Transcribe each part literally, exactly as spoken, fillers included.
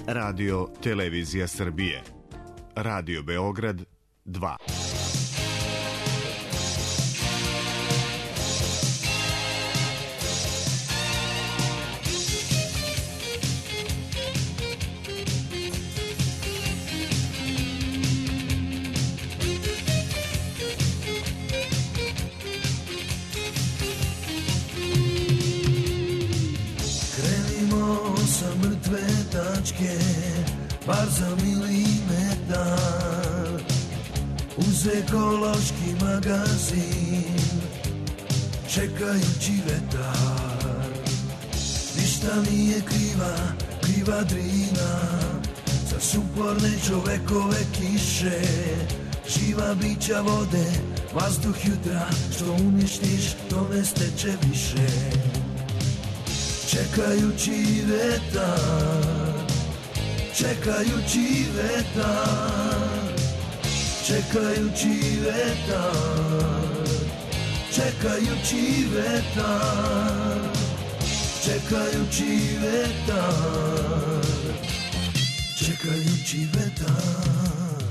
Radio Televizija Srbije. Radio Beograd dva. Bar za milimetar uz ekološki magazin čekajući vetar. Ništa nije kriva, kriva Drina za suporne čovekove kiše. Živa bića vode, vazduh jutra, što uništiš to ne steče više. Čekajući vetar, čekajući vetar, čekajući vetar, čekajući vetar, čekajući vetar, čekajući vetar.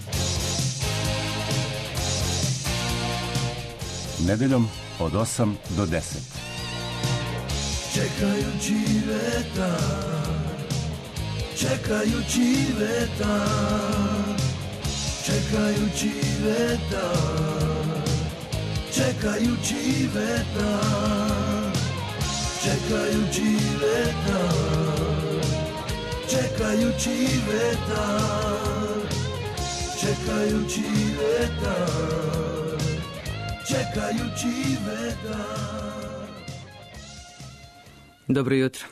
Nedeljom od osam do deset. Čekajući vetar, čekajući vetar, čekajući vetar, čekajući vetar, čekajući vetar, čekajući vetar, čekajući vetar, čekajući vetar. Dobro jutro.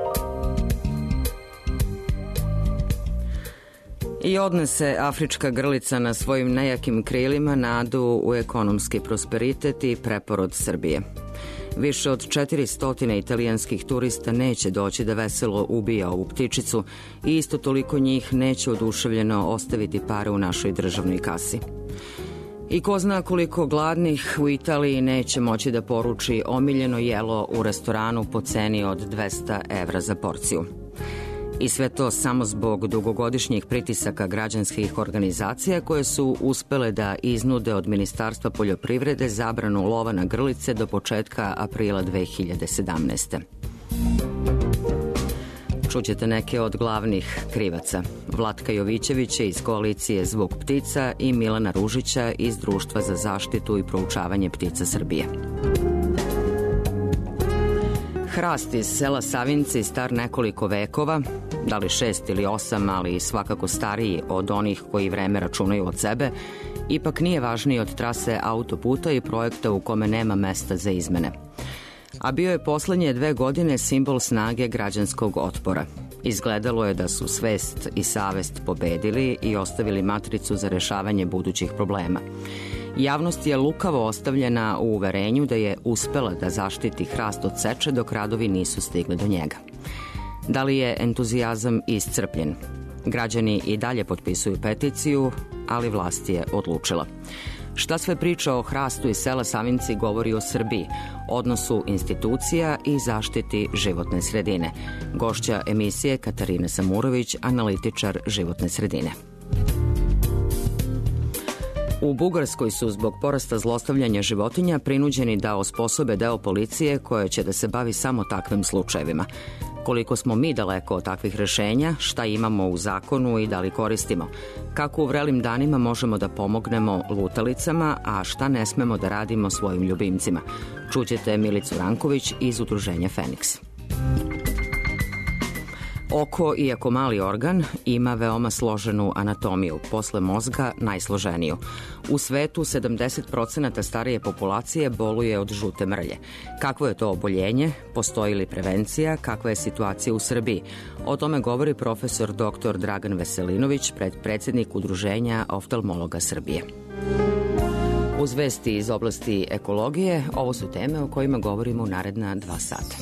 I odnese afrička grlica na svojim nejakim krilima nadu u ekonomski prosperitet i preporod Srbije. Više od četiristo italijanskih turista neće doći da veselo ubija ovu ptičicu i isto toliko njih neće oduševljeno ostaviti pare u našoj državnoj kasi. I ko zna koliko gladnih u Italiji neće moći da poruči omiljeno jelo u restoranu po ceni od dvesta evra za porciju. I sve to samo zbog dugogodišnjih pritisaka građanskih organizacija koje su uspele da iznude od Ministarstva poljoprivrede zabranu lova na grlice do početka aprila dve hiljade sedamnaeste. Čućete neke od glavnih krivaca. Vlatka Jovićevića iz koalicije Zvuk ptica i Milana Ružića iz Društva za zaštitu i proučavanje ptica Srbije. Hrast iz sela Savinci, star nekoliko vekova, da li šest ili osam, ali svakako stariji od onih koji vreme računaju od sebe, ipak nije važniji od trase autoputa i projekta u kome nema mesta za izmene. A bio je poslednje dve godine simbol snage građanskog otpora. Izgledalo je da su svest i savest pobedili i ostavili matricu za rešavanje budućih problema. Javnost je lukavo ostavljena u uverenju da je uspela da zaštiti hrast od seče dok radovi nisu stigli do njega. Da li je entuzijazam iscrpljen? Građani i dalje potpisuju peticiju, ali vlast je odlučila. Šta sve priča o hrastu iz sela Savinci govori o Srbiji, odnosu institucija i zaštiti životne sredine. Gošća emisije Katarina Samurović, analitičar životne sredine. U Bugarskoj su zbog porasta zlostavljanja životinja prinuđeni da osposobe deo policije koje će da se bavi samo takvim slučajevima. Koliko smo mi daleko od takvih rešenja, šta imamo u zakonu i da li koristimo, kako u vrelim danima možemo da pomognemo lutalicama, a šta ne smemo da radimo svojim ljubimcima. Čućete Milicu Ranković iz udruženja Feniks. Oko, iako mali organ, ima veoma složenu anatomiju, posle mozga najsloženiju. U svetu sedamdeset procenata starije populacije boluje od žute mrlje. Kakvo je to oboljenje? Postoji li prevencija? Kakva je situacija u Srbiji? O tome govori profesor doktor Dragan Veselinović, predsednik Udruženja oftalmologa Srbije. Uz vesti iz oblasti ekologije, ovo su teme o kojima govorimo u naredna dva sata.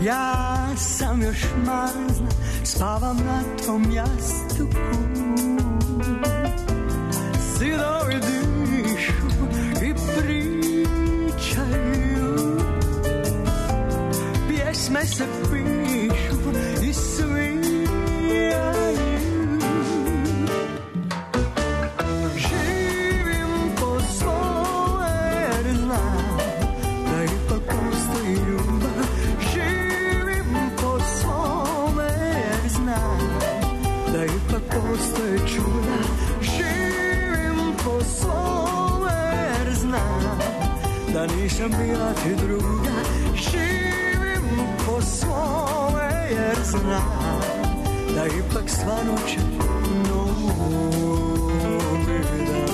Ja sam još mazna, spavam na tom jastuku. Sidovi dišu i pričaju, pjesme se pišu i svijaju. Živim po svome jer znam da ipak postoji ljubav. Živim po svome jer znam da ipak postoje čuda. Živim po svome jer znam da nisam bila ti druga. Živim po svome jer znam da ipak svano će novi dan.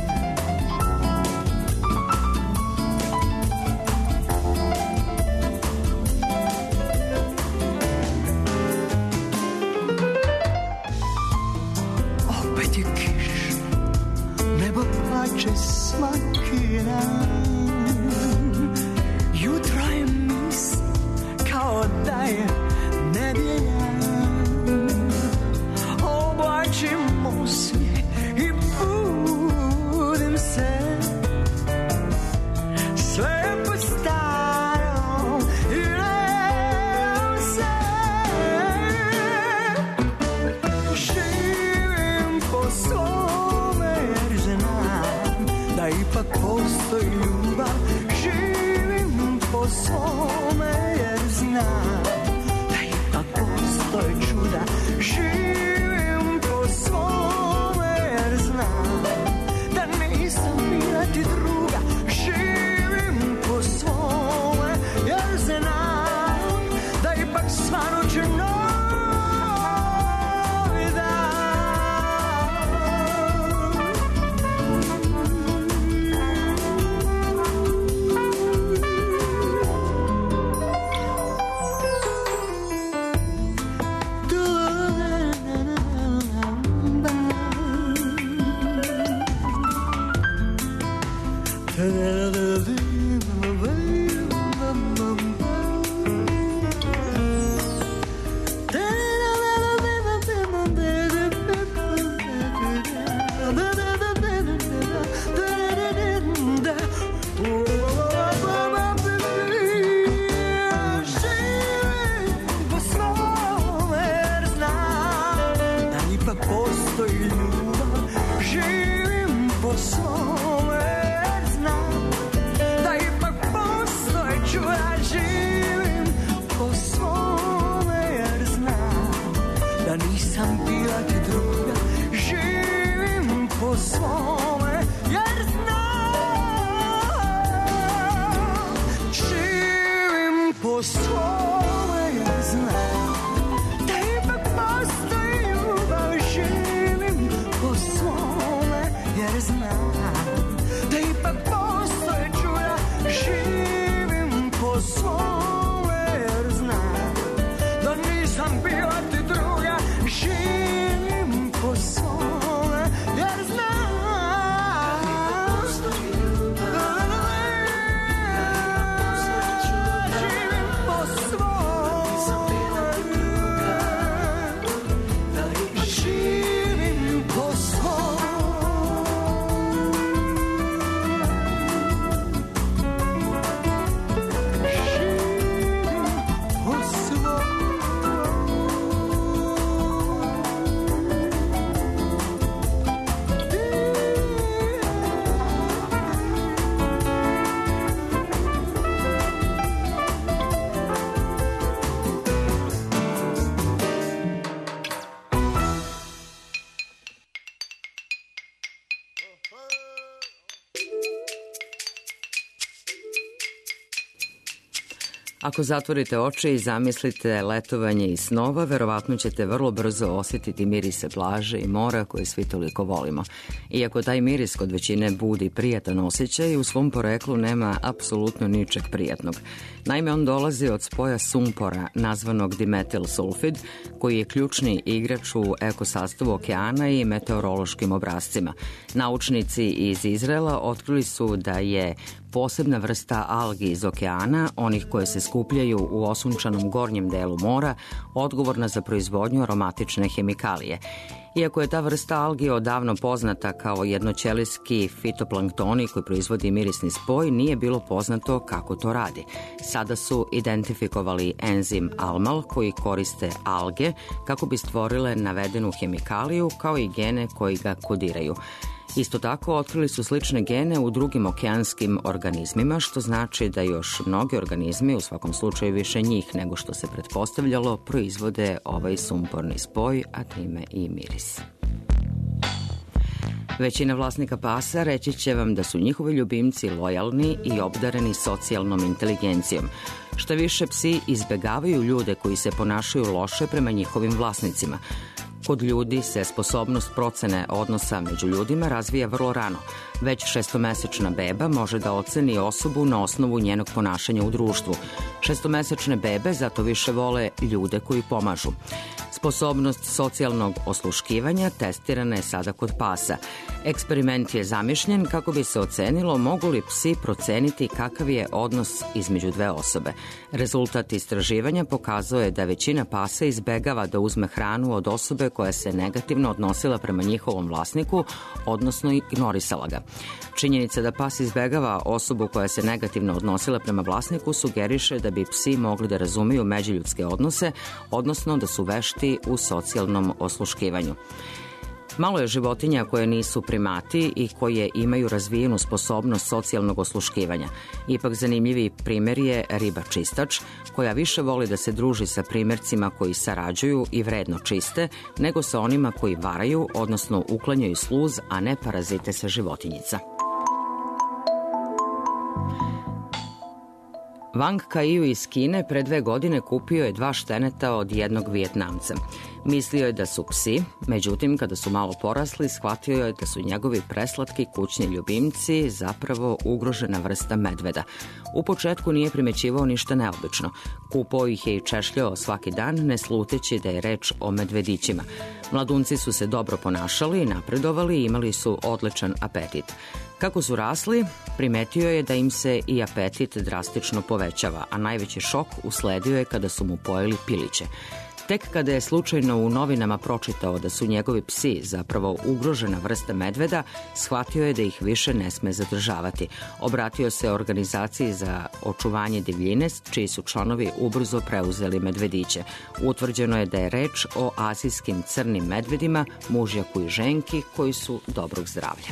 Opet je kiš, nebo plače svaki dan. Jutro je mis kao da je nedjelja. Oblačim osmijeh i budim se. Sve po starom i gledam se. Živim po svome jer znam da ipak postoji ljubav. Živim po svome jer znam da ipak postoje čuda. Živim po svome jer znam da nisam bila ti druga. Živim po svome jer znam da ipak svano će novi dan. Ako zatvorite oči i zamislite letovanje iz snova, verovatno ćete vrlo brzo osjetiti mirise plaže i mora koje svi toliko volimo. Iako taj miris kod većine budi prijatan osjećaj, u svom poreklu nema apsolutno ničeg prijatnog. Naime, on dolazi od spoja sumpora, nazvanog dimetil sulfid, koji je ključni igrač u ekosastavu okeana i meteorološkim obrascima. Naučnici iz Izraela otkrili su da je posebna vrsta algi iz okeana, onih koje se skupljaju u osunčanom gornjem delu mora, odgovorna za proizvodnju aromatične hemikalije. Iako je ta vrsta algi odavno poznata kao jednoćelijski fitoplanktoni koji proizvodi mirisni spoj, nije bilo poznato kako to radi. Sada su identifikovali enzim Almal koji koriste alge kako bi stvorile navedenu hemikaliju kao i gene koji ga kodiraju. Isto tako, otkrili su slične gene u drugim okeanskim organizmima, što znači da još mnogi organizmi, u svakom slučaju više njih nego što se pretpostavljalo, proizvode ovaj sumporni spoj, a time i miris. Većina vlasnika pasa reći će vam da su njihovi ljubimci lojalni i obdareni socijalnom inteligencijom. Šta više, psi izbegavaju ljude koji se ponašaju loše prema njihovim vlasnicima. Kod ljudi se sposobnost procene odnosa među ljudima razvija vrlo rano. Već šestomesečna beba može da oceni osobu na osnovu njenog ponašanja u društvu. Šestomesečne bebe zato više vole ljude koji pomažu. Sposobnost socijalnog osluškivanja testirana je sada kod pasa. Eksperiment je zamišljen kako bi se ocenilo mogu li psi proceniti kakav je odnos između dve osobe. Rezultat istraživanja pokazao je da većina pasa izbegava da uzme hranu od osobe koja se negativno odnosila prema njihovom vlasniku, odnosno ignorisala ga. Činjenica da pas izbegava osobu koja se negativno odnosila prema vlasniku sugeriše da bi psi mogli da razumeju međuljudske odnose, odnosno da su vešti u socijalnom osluškivanju. Malo je životinja koje nisu primati i koje imaju razvijenu sposobnost socijalnog osluškivanja. Ipak zanimljivi primjer je riba čistač, koja više voli da se druži sa primjercima koji sarađuju i vredno čiste, nego sa onima koji varaju, odnosno uklanjaju sluz, a ne parazite sa životinjica. Wang Kaiu iz Kine pre dve godine kupio je dva šteneta od jednog Vijetnamca. Mislio je da su psi, međutim, kada su malo porasli, shvatio je da su njegovi preslatki kućni ljubimci zapravo ugrožena vrsta medveda. U početku nije primećivao ništa neobično. Kupao ih je i češljao svaki dan, ne sluteći da je reč o medvedićima. Mladunci su se dobro ponašali, napredovali i imali su odličan apetit. Kako su rasli, primetio je da im se i apetit drastično povećava, a najveći šok usledio je kada su mu pojeli piliće. Tek kada je slučajno u novinama pročitao da su njegovi psi zapravo ugrožena vrsta medveda, shvatio je da ih više ne sme zadržavati. Obratio se organizaciji za očuvanje divljine, čiji su članovi ubrzo preuzeli medvediće. Utvrđeno je da je reč o azijskim crnim medvedima, mužjaku i ženki, koji su dobrog zdravlja.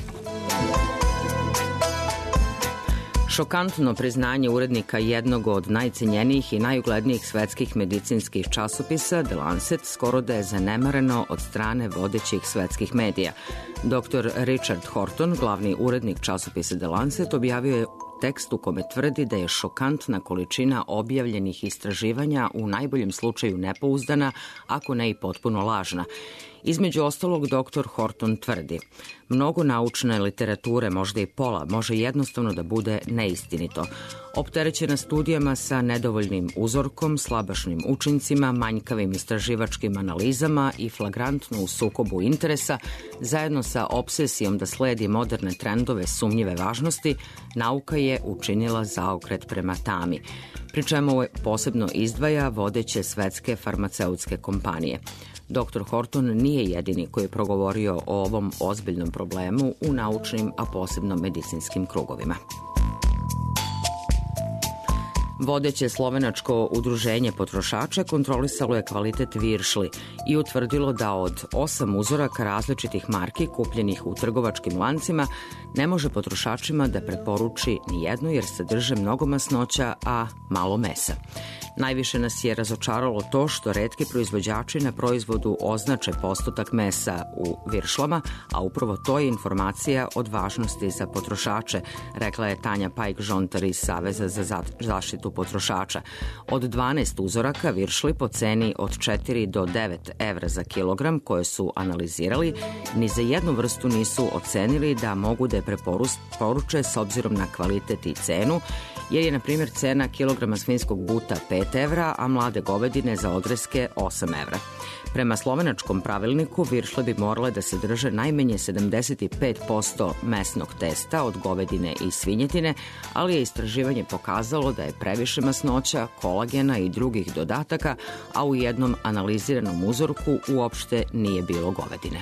Šokantno priznanje urednika jednog od najcenjenijih i najuglednijih svetskih medicinskih časopisa, The Lancet, skoro da je zanemareno od strane vodećih svetskih medija. doktor Richard Horton, glavni urednik časopisa The Lancet, objavio je tekst u kome tvrdi da je šokantna količina objavljenih istraživanja u najboljem slučaju nepouzdana, ako ne i potpuno lažna. Između ostalog, doktor Horton tvrdi: mnogo naučne literature, možda i pola, može jednostavno da bude neistinito. Opterećena studijama sa nedovoljnim uzorkom, slabašnim učincima, manjkavim istraživačkim analizama i flagrantno u sukobu interesa, zajedno sa obsesijom da sledi moderne trendove sumnjive važnosti, nauka je učinila zaokret prema tami, pri čemu posebno izdvaja vodeće svetske farmaceutske kompanije. doktor Horton nije jedini koji je progovorio o ovom ozbiljnom problemu u naučnim, a posebno medicinskim krugovima. Vodeće slovenačko udruženje potrošača kontrolisalo je kvalitet viršli i utvrdilo da od osam uzoraka različitih marki kupljenih u trgovačkim lancima ne može potrošačima da preporuči ni jednu jer sadrže mnogo masnoća, a malo mesa. Najviše nas je razočaralo to što retki proizvođači na proizvodu označe postotak mesa u viršlama, a upravo to je informacija od važnosti za potrošače, rekla je Tanja Pajk-Žontar iz Saveza za zaštitu potrošača. Od dvanaest uzoraka viršli po ceni od četiri do devet evra za kilogram koje su analizirali, ni za jednu vrstu nisu ocenili da mogu da je preporuče s obzirom na kvalitet i cenu jer je, na primjer, cena kilograma svinjskog buta pet evra, a mlade govedine za odreske osam evra. Prema slovenačkom pravilniku viršle bi morale da se drže najmanje sedamdeset pet posto mesnog testa od govedine i svinjetine, ali je istraživanje pokazalo da je previše masnoća, kolagena i drugih dodataka, a u jednom analiziranom uzorku uopšte nije bilo govedine.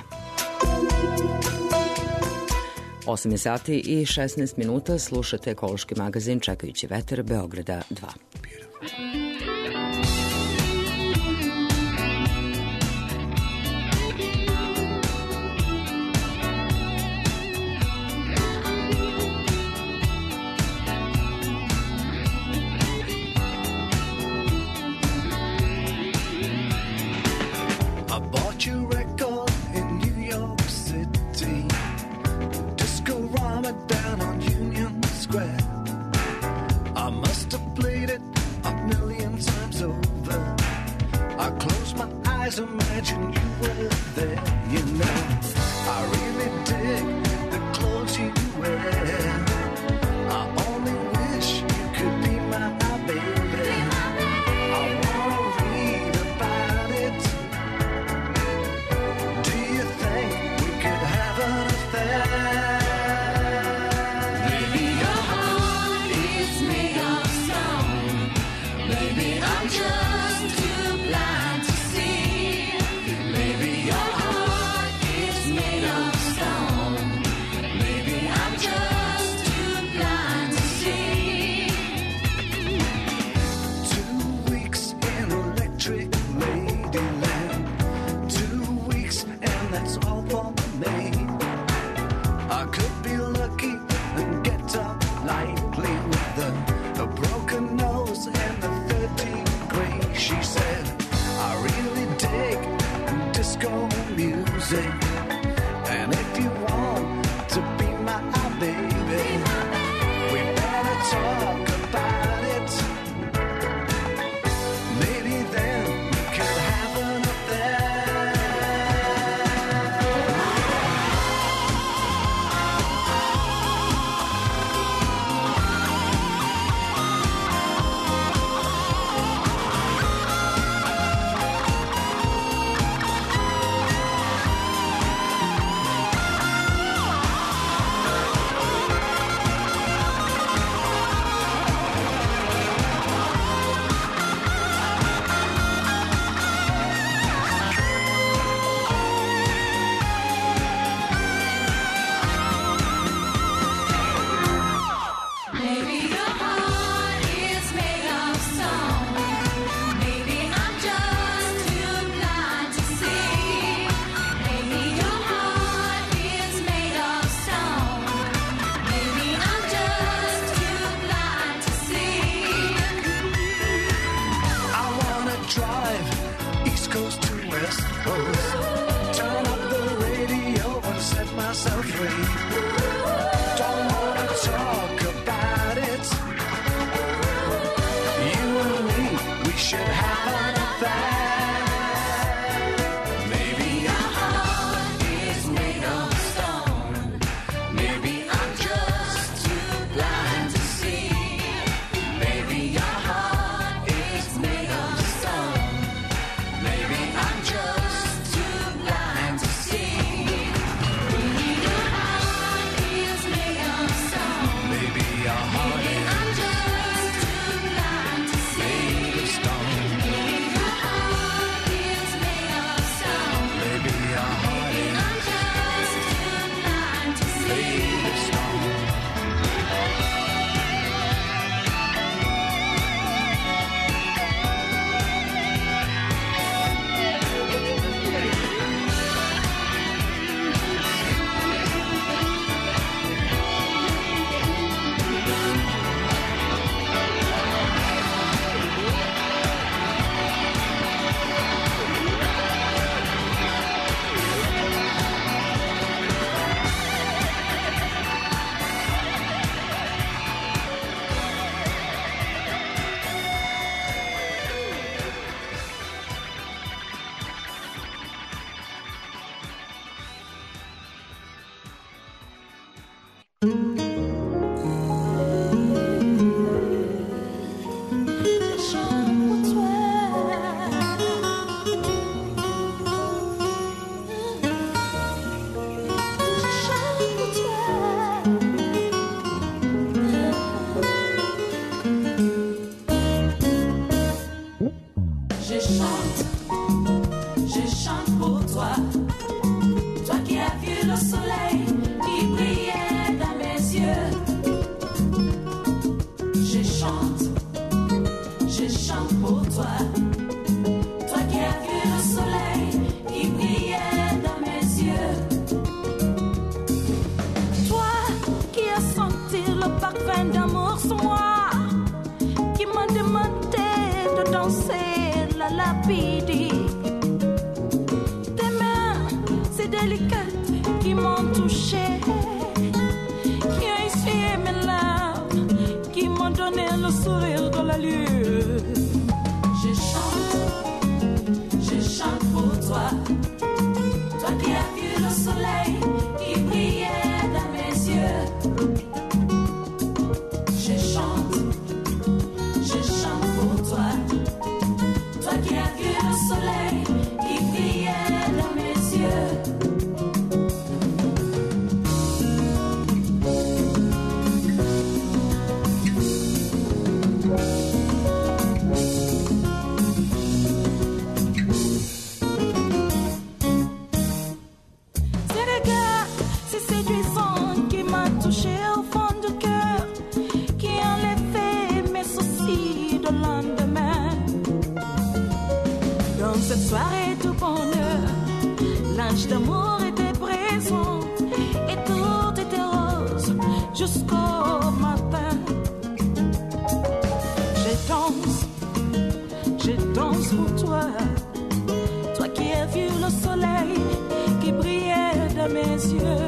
osam je sati i šesnaest minuta, slušate ekološki magazin Čekajući vetar Beograda dva. Maybe I'm just too Je chante, je chante pour toi, toi qui as vu le soleil qui brillait dans mes yeux. Je chante, je chante pour toi, toi qui as vu le soleil qui brillait dans mes yeux. Toi qui as senti le parfum d'amour sur moi, qui m'a demandé de danser la lapidie. Tes mains si délicates qui m'ont touché, qui ont essuyé mes larmes, qui m'ont donné le sourire de la lune. Je chante, je chante pour toi, toi qui as vu le soleil qui brillait dans mes yeux. Je chante, je chante pour toi, toi qui as vu le soleil qui brillait dans mes yeux. Ces regards si séduisants qui m'ont touché au fond du cœur, qui ont enlevé mes soucis de lendemain. Dans cette soirée de bonheur, l'ange d'amour était présent et tout était rose jusqu'au matin. Je danse, je danse pour toi, toi qui as vu le soleil qui brillait dans mes yeux.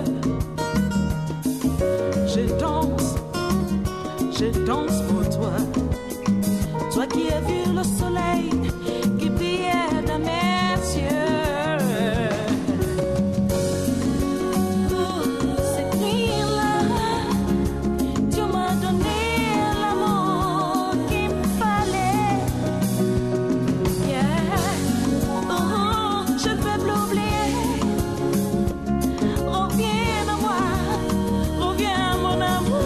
Je danse, je danse pour toi, toi qui as vu le soleil qui brillait dans mes yeux. Cette nuit-là, tu m'as donné l'amour qu'il me fallait. Yeah. Oh, je ne vais plus oublier. Reviens à moi, reviens mon amour.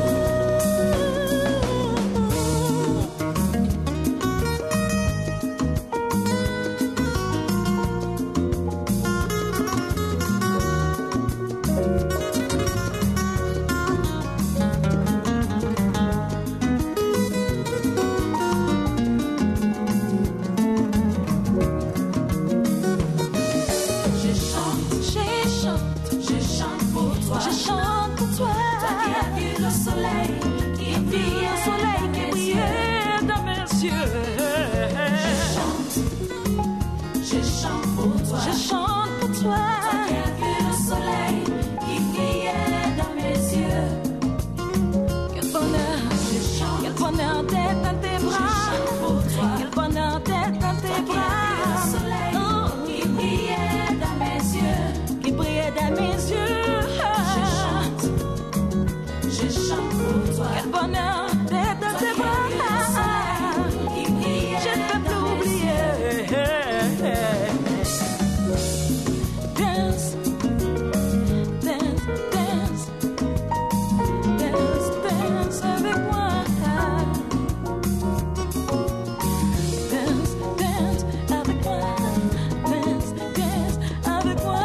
Je chante, je chante, je chante pour toi. Je chante pour toi. Toi qui as vu le soleil qui brille, le soleil qui brillait dans mes yeux. Je chante, je chante pour toi. Je chante pour toi. Toi qui as vu le soleil qui brillait dans mes yeux. Quel bonheur, je chante. Quel bonheur d'être dans tes bras. Je chante pour toi. Quel bonheur d'être dans tes bras. Le soleil qui brillait dans mes yeux, qui brillait dans mes yeux. Je chante, je chante pour toi. Quel bonheur d'être dans tes bras, qui brillait. Je ne peux plus oublier. Dance, dance, dance, dance, dance avec moi. Dance, dance avec moi. Dance, dance avec moi.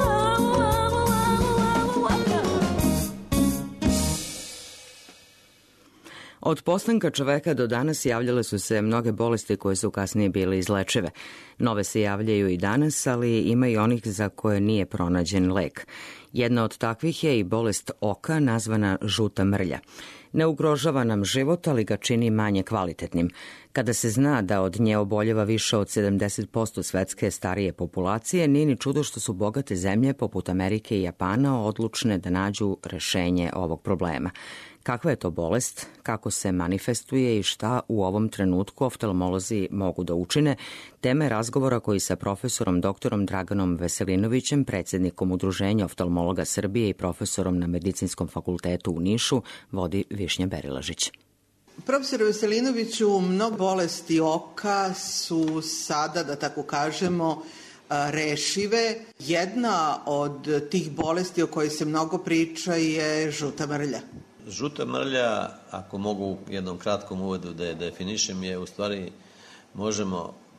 Od postanka čoveka do danas javljale su se mnoge bolesti koje su kasnije bile izlečive. Nove se javljaju i danas, ali ima i onih za koje nije pronađen lek. Jedna od takvih je i bolest oka nazvana žuta mrlja. Ne ugrožava nam život, ali ga čini manje kvalitetnim. Kada se zna da od nje oboljeva više od sedamdeset posto svetske starije populacije, nije ni čudo što su bogate zemlje poput Amerike i Japana odlučne da nađu rešenje ovog problema. Kakva je to bolest, kako se manifestuje i šta u ovom trenutku oftalmolozi mogu da učine, teme razgovora koji sa profesorom doktorom Draganom Veselinovićem, predsjednikom Udruženja oftalmologa Srbije i profesorom na Medicinskom fakultetu u Nišu, vodi Višnja Berilažić. Profesor Veselinoviću, mnogo bolesti oka su sada, da tako kažemo, rešive. Jedna od tih bolesti o kojoj se mnogo priča je žuta mrlja. Žuta mrlja, ako mogu jednom kratkom uvodu da je definišem, je u stvari možemo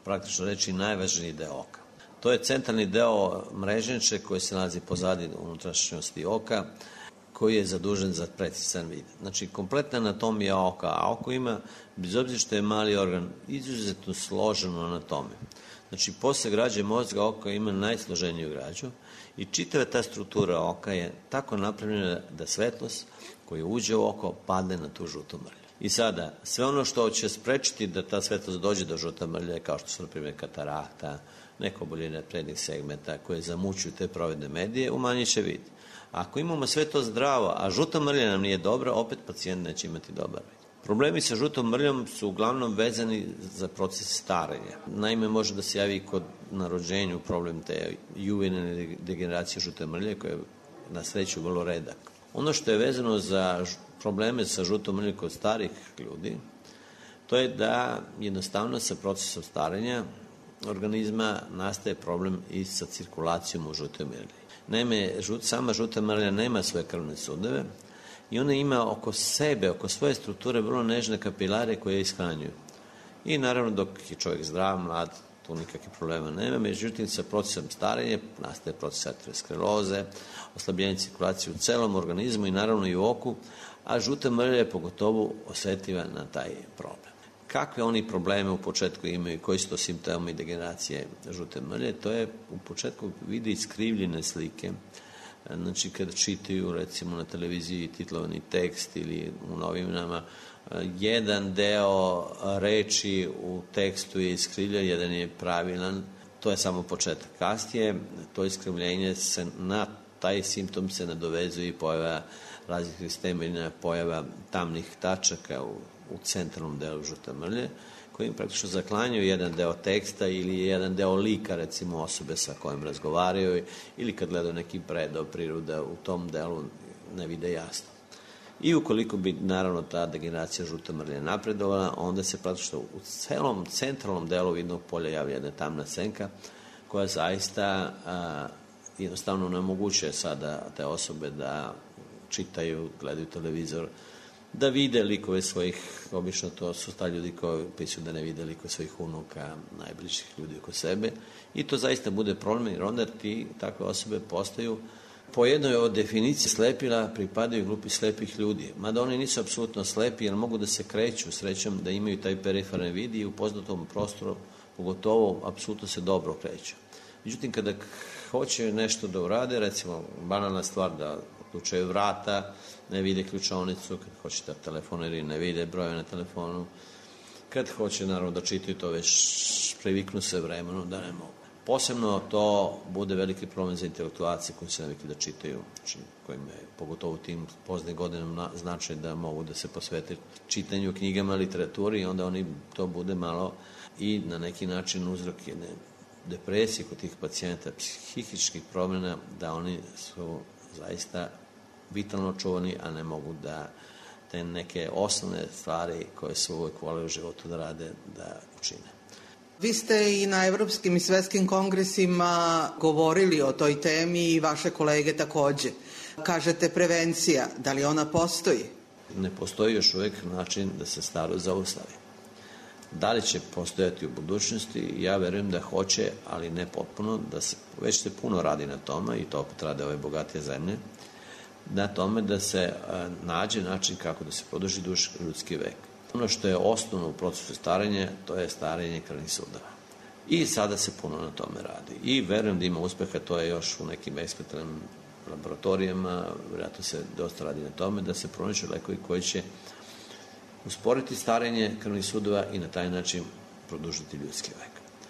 praktično reći najvažniji deo oka. To je centralni deo mreženče koji se nalazi pozadi unutrašnjosti oka, koji je zadužen za precizan vid. Znači, kompletna anatomija oka, a oko ima, bez obzira što je mali organ, izuzetno složenu anatomiju. Znači, posle građe mozga oka ima najsloženiju građu i čitava ta struktura oka je tako napravljena da svetlost koja uđe u oko padne na tu žutu mrlju. I sada, sve ono što će sprečiti da ta svetlost dođe do žute mrlje, kao što su, na primjer, katarakta, neko oboljenje prednjih segmenta koje zamućuju te provedne medije, umanjit će vid. Ako imamo sve to zdravo, a žuta mrlja nam nije dobra, opet pacijent neće imati dobar vid. Problemi sa žutom mrljom su uglavnom vezani za proces starenja. Naime, može da se javi kod narođenju problem te juvene degeneracije žute mrlje, koja je na sreću vrlo redak. Ono što je vezano za probleme sa žutom mrljom kod starih ljudi, to je da jednostavno sa procesom starenja organizma nastaje problem i sa cirkulacijom u žutoj mrlji. Naime, žut, sama žuta mrlja nema svoje krvne sudove i ona ima oko sebe, oko svoje strukture vrlo nežne kapilare koje je ishranjuju. I naravno dok je čovjek zdrav, mlad, tu nikakvih problema nema, međutim sa procesom starenja nastaje proces ateroskleroze, oslabljenje cirkulacije u celom organizmu i naravno i u oku, a žuta mrlja je pogotovo osjetljiva na taj problem. Kakve oni probleme u početku imaju i koji su to simptomi degeneracije žute mrlje, to je u početku vide iskrivljene slike. Znači, kada čitaju, recimo, na televiziji titlovani tekst ili u novinama, jedan deo reči u tekstu je iskrivljen, jedan je pravilan, to je samo početak. Kasnije, to iskrivljenje se na taj simptom se nadovezuje i pojava različitih temeljna, pojava tamnih tačaka u u centralnom delu žute mrlje, koji im praktično zaklanjaju jedan deo teksta ili jedan deo lika, recimo osobe sa kojim razgovaraju, ili kad gledaju neki predao priroda, u tom delu ne vide jasno. I ukoliko bi, naravno, ta degeneracija žute mrlje napredovala, onda se praktično u celom centralnom delu vidnog polja javlja jedna tamna senka, koja zaista a, jednostavno nemoguće sada te osobe da čitaju, gledaju televizor, da vide likove svojih, obično to su ta ljudi koji pisuju da ne vide likove svojih unuka, najbližih ljudi oko sebe, i to zaista bude problem, jer onda ti takve osobe postaju po jednoj od definicije slepila pripadaju grupi slepih ljudi, mada oni nisu apsolutno slepi jer mogu da se kreću srećom, da imaju taj periferni vid i u poznatom prostoru pogotovo apsolutno se dobro kreću. Međutim, kada hoće nešto da urade, recimo banalna stvar da uključaju vrata, ne vide ključavnicu, kad hoće da telefoniraju, ne vide broje na telefonu, kad hoće naravno da čitaju, to već previknu se vremenom da ne mogu. Posebno to bude veliki problem za intelektualce koji se navikli da čitaju, kojim je pogotovo tim poznim godinama značaj da mogu da se posvete čitanju knjigama, literaturi, i onda oni to bude malo i na neki način uzrok jedne depresije kod tih pacijenta, psihičkih promjena, da oni su zaista vitalno čuvani, a ne mogu da te neke osnovne stvari koje su uvijek voleli u životu da rade, da učine. Vi ste i na evropskim i svetskim kongresima govorili o toj temi i vaše kolege takođe. Kažete prevencija, da li ona postoji? Ne postoji još uvijek način da se starost zaustavi. Da li će postojati u budućnosti? Ja verujem da hoće, ali ne potpuno, da se, već se puno radi na tome, i to opet rade ove bogatije zemlje, na tome da se a, nađe način kako da se produži duž ljudski vek. Ono što je osnovno u procesu starenja, to je starenje krvnih sudova. I sada se puno na tome radi. I verujem da ima uspeha, to je još u nekim eksperimentalnim laboratorijama, vjerojatno se dosta radi na tome, da se pronađu lekovi koji će usporiti starenje krvnih sudova i na taj način produžiti ljudski vek.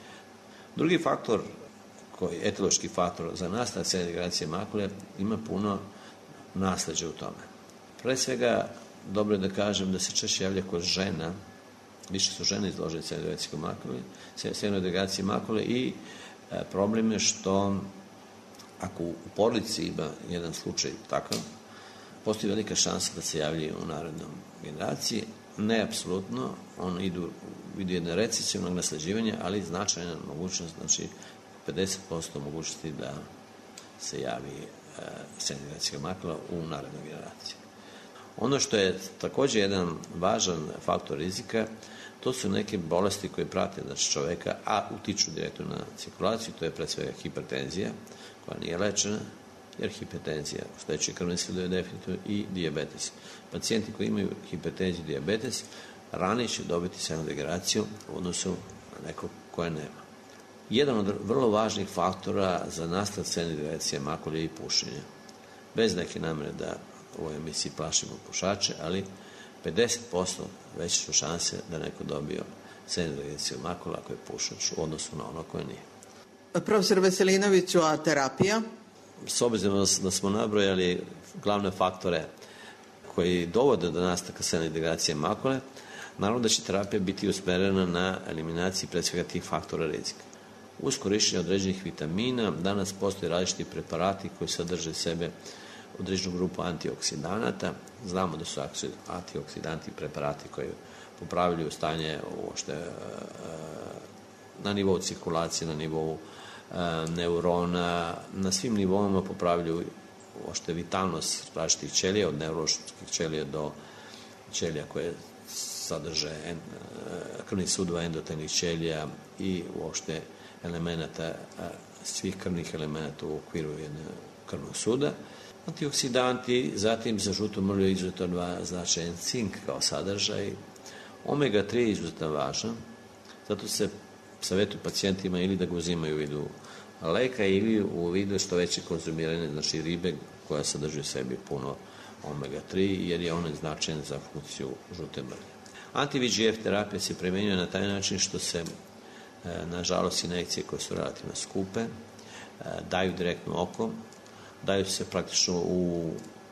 Drugi faktor, koji je etiološki faktor za nastanak srednje degeneracije makule, ima puno nasleđa u tome. Pre svega, dobro je da kažem da se češće javlja kod žena, više su žene izložene srednjoj degeneraciji makule, i e, problem je što ako u porodici ima jedan slučaj takav, postoji velika šansa da se javljaju u narednom generaciji. Ne apsolutno, on idu u vidu jedne recesivnog nasleđivanja, ali značajna mogućnost, znači pedeset posto mogućnosti da se javi e, srednja degeneracijska makula u narednoj generaciji. Ono što je također jedan važan faktor rizika, to su neke bolesti koje prate znači, čoveka, a utiču direktno na cirkulaciju, to je pre svega hipertenzija, koja nije lečena, jer hipertenzija oštećuje krvne sudove definitivno i dijabetes. Pacijenti koji imaju hipertenziju i dijabetes ranije će dobiti senodegeneraciju u odnosu na nekog koje nema. Jedan od vrlo važnih faktora za nastanak senodegeneracije makule je i pušenje. Bez neke namere da u ovoj emisiji plašimo pušače, ali pedeset posto veće su šanse da neko dobio senodegeneraciju makula ako je pušač u odnosu na ono koje nije. Profesor Veselinoviću, a terapija? S obzirom da smo nabrojali glavne faktore koji dovode do nastanka senodegeneracije makule, naravno da će terapija biti usmerena na eliminaciji pre svega tih faktora rizika. Uz korištenje određenih vitamina danas postoje različiti preparati koji sadrže sebe određenu grupu antioksidanata. Znamo da su antioksidanti preparati koji popravljaju stanje uopšte na nivou cirkulacije, na nivou neurona, na svim nivoima popravljaju uopšte vitalnost različitih ćelija, od neuroloških ćelija do ćelija koje sadrže krvnih sudova, endotelnih ćelija i uopšte elemenata, svih krvnih elemenata u okviru jednog krvnog suda. Antioksidanti, zatim za žutu mrlju je izuzetno značajan cink kao sadržaj. omega tri je izuzetno važan, zato se savjetuju pacijentima ili da ga uzimaju u vidu leka ili u vidu što veće konzumiranje, znači ribe koja sadrži u sebi puno omega tri, jer je on značajan za funkciju žute mrlje. Anti-V G F terapija se primjenjuje na taj način što se, nažalost, injekcije koje su relativno skupe, daju direktno oko, daju se praktično u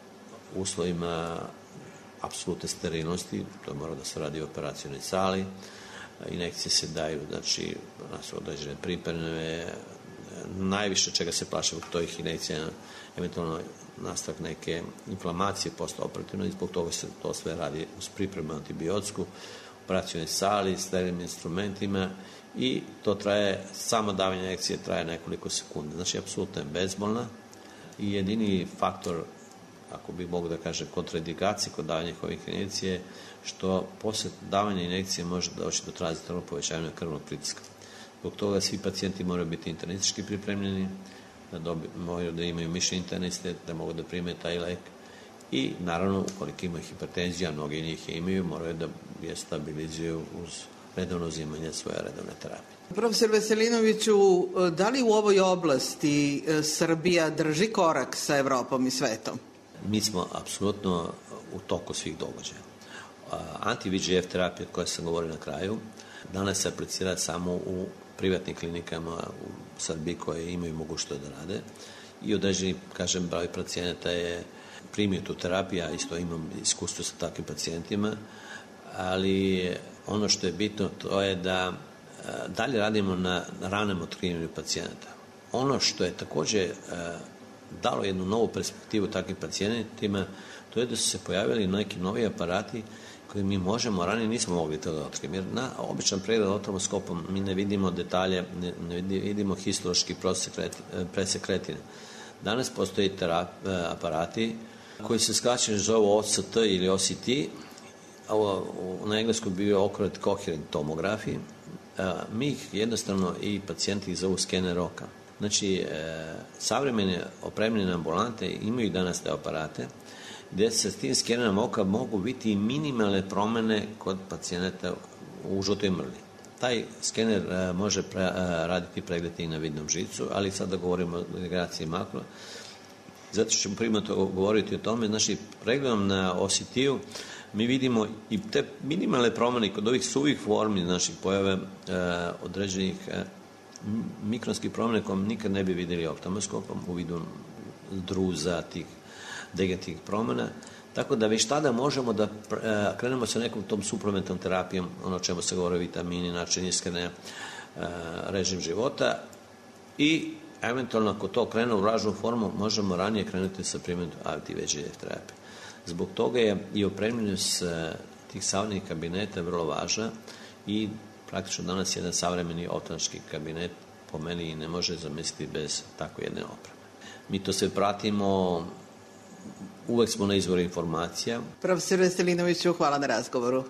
uslovima apsolutne sterilnosti, to mora da se radi u operacionoj sali, injekcije se daju, znači, na su određene pripreme, najviše čega se plaša od tojih injekcija, eventualno nastavak neke inflamacije postoperativno i zbog toga se to sve radi uz pripremu antibiotsku, u operacionoj sali, sterilnim instrumentima i to traje, samo davanje injekcije traje nekoliko sekundi, znači apsolutno je bezbolna i jedini faktor, ako bih mogu da kažem, kontraindikacije kod davanja ovih injekcije, što posle davanja injekcije može doći do tranzitornog povećanja krvnog pritiska. Zbog toga svi pacijenti moraju biti internistički pripremljeni, da dobi, moraju da imaju mišljenje interniste, da mogu da prime taj lek i naravno ukoliko imaju hipertenziju, a mnogi njih je imaju, moraju da je stabilizuju uz redovno uzimanje svoje redovne terapije. Profesor Veselinoviću, da li u ovoj oblasti Srbija drži korak sa Evropom i svetom? Mi smo apsolutno u toku svih događaja. Anti-V G F terapija koja sam govorio na kraju, danas se aplicira samo u privatnim klinikama u Srbiji koje imaju mogućnost da rade i određeni, kažem, broj pacijenata je primio tu terapiju, ja isto imam iskustvo sa takvim pacijentima, ali ono što je bitno to je da dalje radimo na ranom otkrivanju pacijenata. Ono što je također dalo jednu novu perspektivu takvim pacijentima, to je da su se pojavili neki novi aparati koji mi možemo, ranije nismo mogli to da otkrijemo, jer na običan pregled otomoskopom mi ne vidimo detalje, ne, ne vidimo histološki presek retine. Danas postoji terap, aparati koji se skraćeno zovu O C T ili O C T, ovo na engleskom bio Accurate Coherent Tomography. Mi ih jednostavno i pacijenti zovu skener oka. Znači, e, savremene opremljene ambulante imaju danas te aparate gdje se s tim skenerom oka mogu biti i minimalne promene kod pacijenata u žutoj mrlji. Taj skener e, može pre, e, raditi pregled i na vidnom žicu, ali sada govorimo o degeneraciji makula. Zato ćemo primarno govoriti o tome. Znači, pregledom na O C T-u mi vidimo i te minimalne promene kod ovih suvih formi, znači pojave e, određenih e, mikronskih promjene koje nikad ne bi vidjeli optomoskopom u vidu druza, tih degenerativnih promjena. Tako da već tada možemo da krenemo sa nekom tom suplementnom terapijom, ono o čemu se govore vitamini, način ishrane, režim života i eventualno ako to krene u vlažnu formu, možemo ranije krenuti sa primjenom anti-V G F terapije. Zbog toga je i opremljenost tih savremenih kabineta vrlo važna i praktično danas jedan savremeni optometrički kabinet po meni ne može zamisliti bez tako jedne opreme. Mi to sve pratimo uvek smo na izvoru informacija. Profesor Veselinoviću, hvala na razgovoru.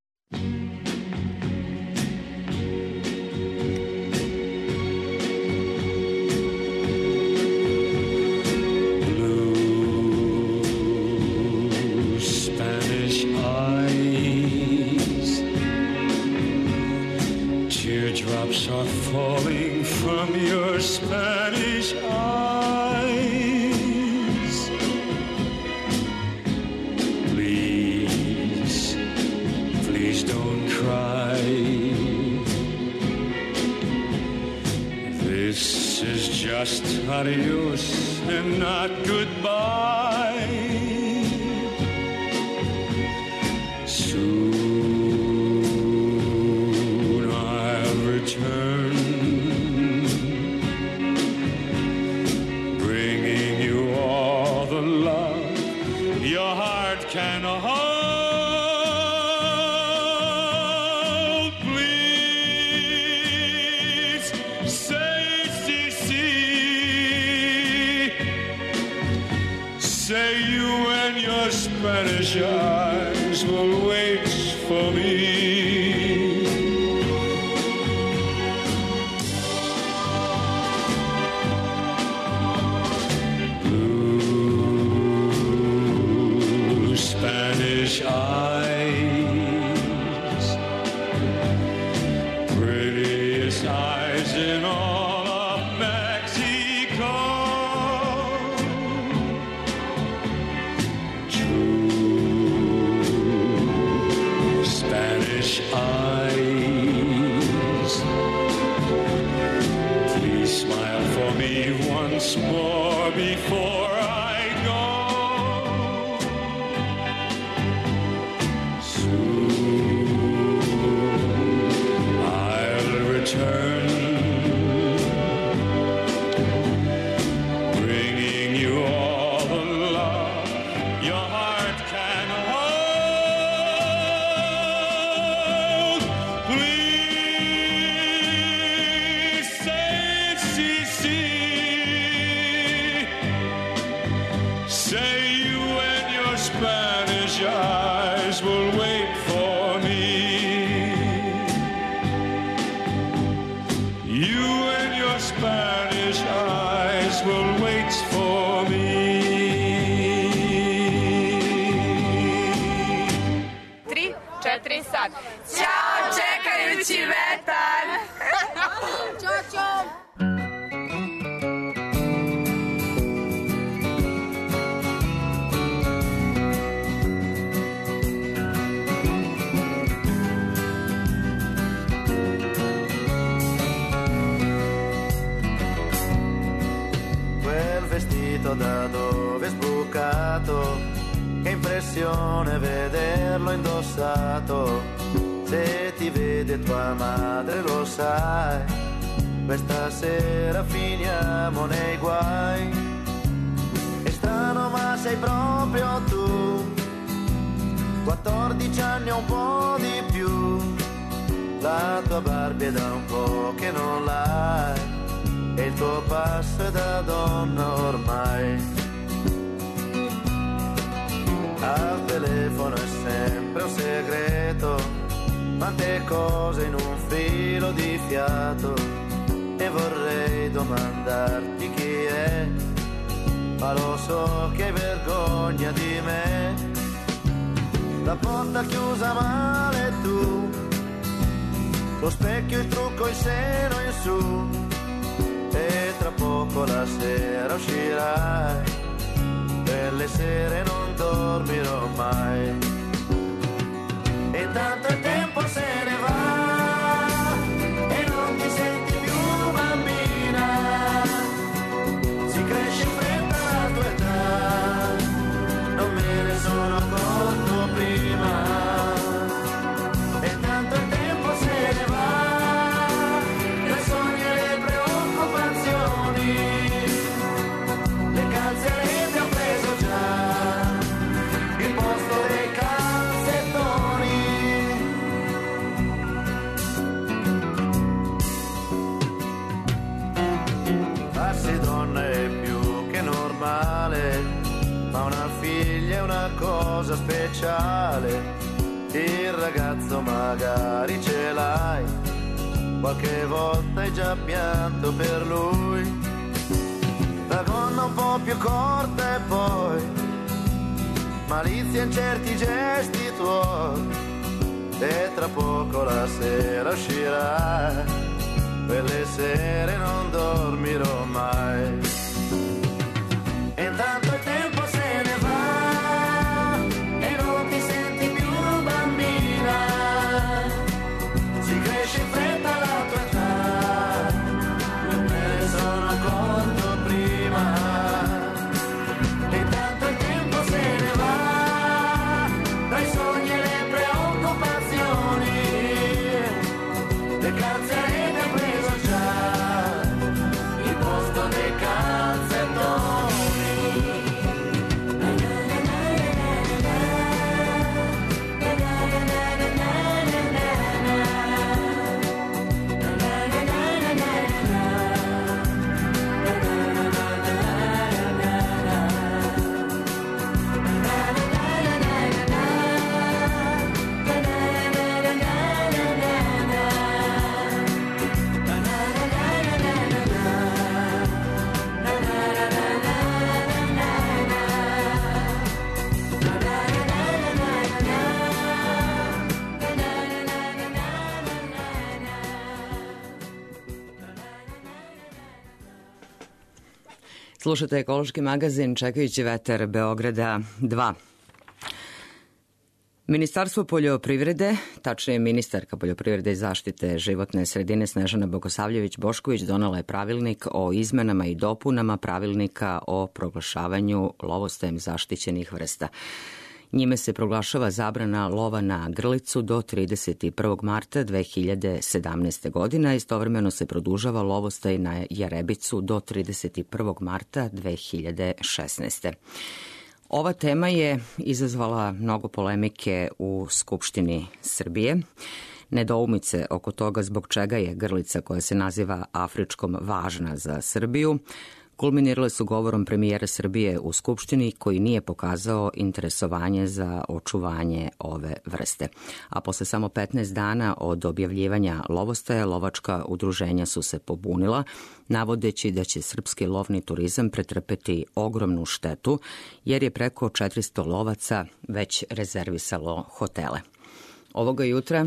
Teardrops are falling from your Spanish eyes. Please, please don't cry. This is just adios and not goodbye. Soon return, bringing you all the love your heart can hold. Please say, si, si. Say you and your Spanish eyes will wait for me. Ćao, čekajući vetar! Ćao, ćao! Quel vestito da dove sbucato, che impressione vederlo indossato. Se ti vede tua madre lo sai, questa sera finiamo nei guai. È strano ma sei proprio tu, quattordici anni o un po' di più. La tua Barbie è da un po' che non l'hai, e il tuo passo è da donna ormai. Al telefono è sempre un segreto, quante cose in un filo di fiato, e vorrei domandarti chi è, ma lo so che hai vergogna di me. La porta chiusa male tu, lo specchio, il trucco, il seno in su, e tra poco la sera uscirai, per le sere non dormirò mai. E tanto il tempo se ne va e non ti senti più bambina, si cresce in fretta la tua età, non me ne sono accorto prima. E tanto il tempo se ne va, i sogni e le preoccupazioni, le calze a rete ho preso già il posto dei calzettoni. qualcosa speciale, il ragazzo magari ce l'hai, qualche volta hai già pianto per lui, la gonna un po' più corta e poi malizia in certi gesti tuoi, e tra poco la sera uscirà, quelle sere non dormirò mai. E intanto il tempo se ne va e non ti senti più bambina, si cresce in fretta la tua età, me ne sono accorto prima. E intanto il tempo se ne va dai sogni e le preoccupazioni, le calze avete preso già il posto dei calzettoni. Slušate ekološki magazin Čekajući vetar Beograda dva. Ministarstvo poljoprivrede, tačnije ministarka poljoprivrede i zaštite životne sredine Snežana Bogosavljević-Bošković donela je pravilnik o izmenama i dopunama pravilnika o proglašavanju lovostajem zaštićenih vrsta. Njime se proglašava zabrana lova na grlicu do trideset prvog marta dve hiljade sedamnaeste. godine, a istovremeno se produžava lovostaj na jarebicu do trideset prvog marta dve hiljade šesnaeste. Ova tema je izazvala mnogo polemike u Skupštini Srbije. Nedoumice oko toga zbog čega je grlica koja se naziva afričkom važna za Srbiju kulminirale su govorom premijera Srbije u Skupštini koji nije pokazao interesovanje za očuvanje ove vrste. A posle samo petnaest dana od objavljivanja lovostaja, lovačka udruženja su se pobunila, navodeći da će srpski lovni turizam pretrpeti ogromnu štetu, jer je preko četiristo lovaca već rezervisalo hotele. Ovoga jutra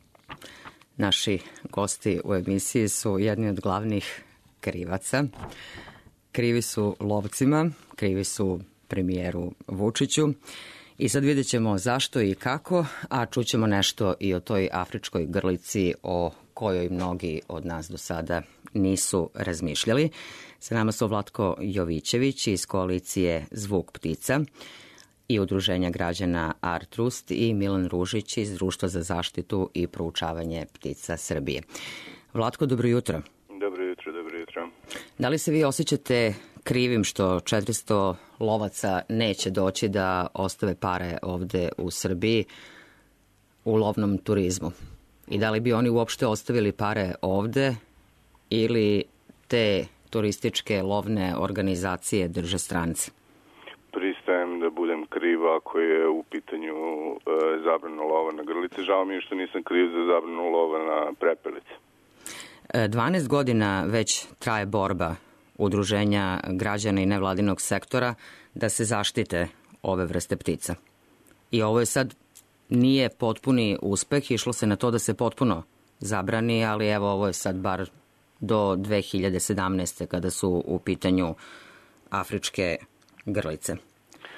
naši gosti u emisiji su jedni od glavnih krivaca. Krivi su lovcima, krivi su premijeru Vučiću i sad vidjet ćemo zašto i kako, a čućemo nešto i o toj afričkoj grlici o kojoj mnogi od nas do sada nisu razmišljali. Sa nama su Vlatko Jovićević iz koalicije Zvuk ptica i Udruženja građana Artrust i Milan Ružić iz Društva za zaštitu i proučavanje ptica Srbije. Vlatko, dobro jutro. Dobro jutro, dobro jutro. Da li se vi osjećate krivim što četiristo lovaca neće doći da ostave pare ovde u Srbiji u lovnom turizmu? I da li bi oni uopšte ostavili pare ovde ili te turističke lovne organizacije drže stranci? Pristajem da budem kriv ako je u pitanju e, zabrana lova na grlice. Žao mi je što nisam kriv za zabranu lova na prepelice. dvanaest godina već traje borba udruženja građana i nevladinog sektora da se zaštite ove vrste ptica. I ovo je sad nije potpuni uspeh, išlo se na to da se potpuno zabrani, ali evo ovo je sad bar do dve hiljade sedamnaeste. kada su u pitanju afričke grlice. E,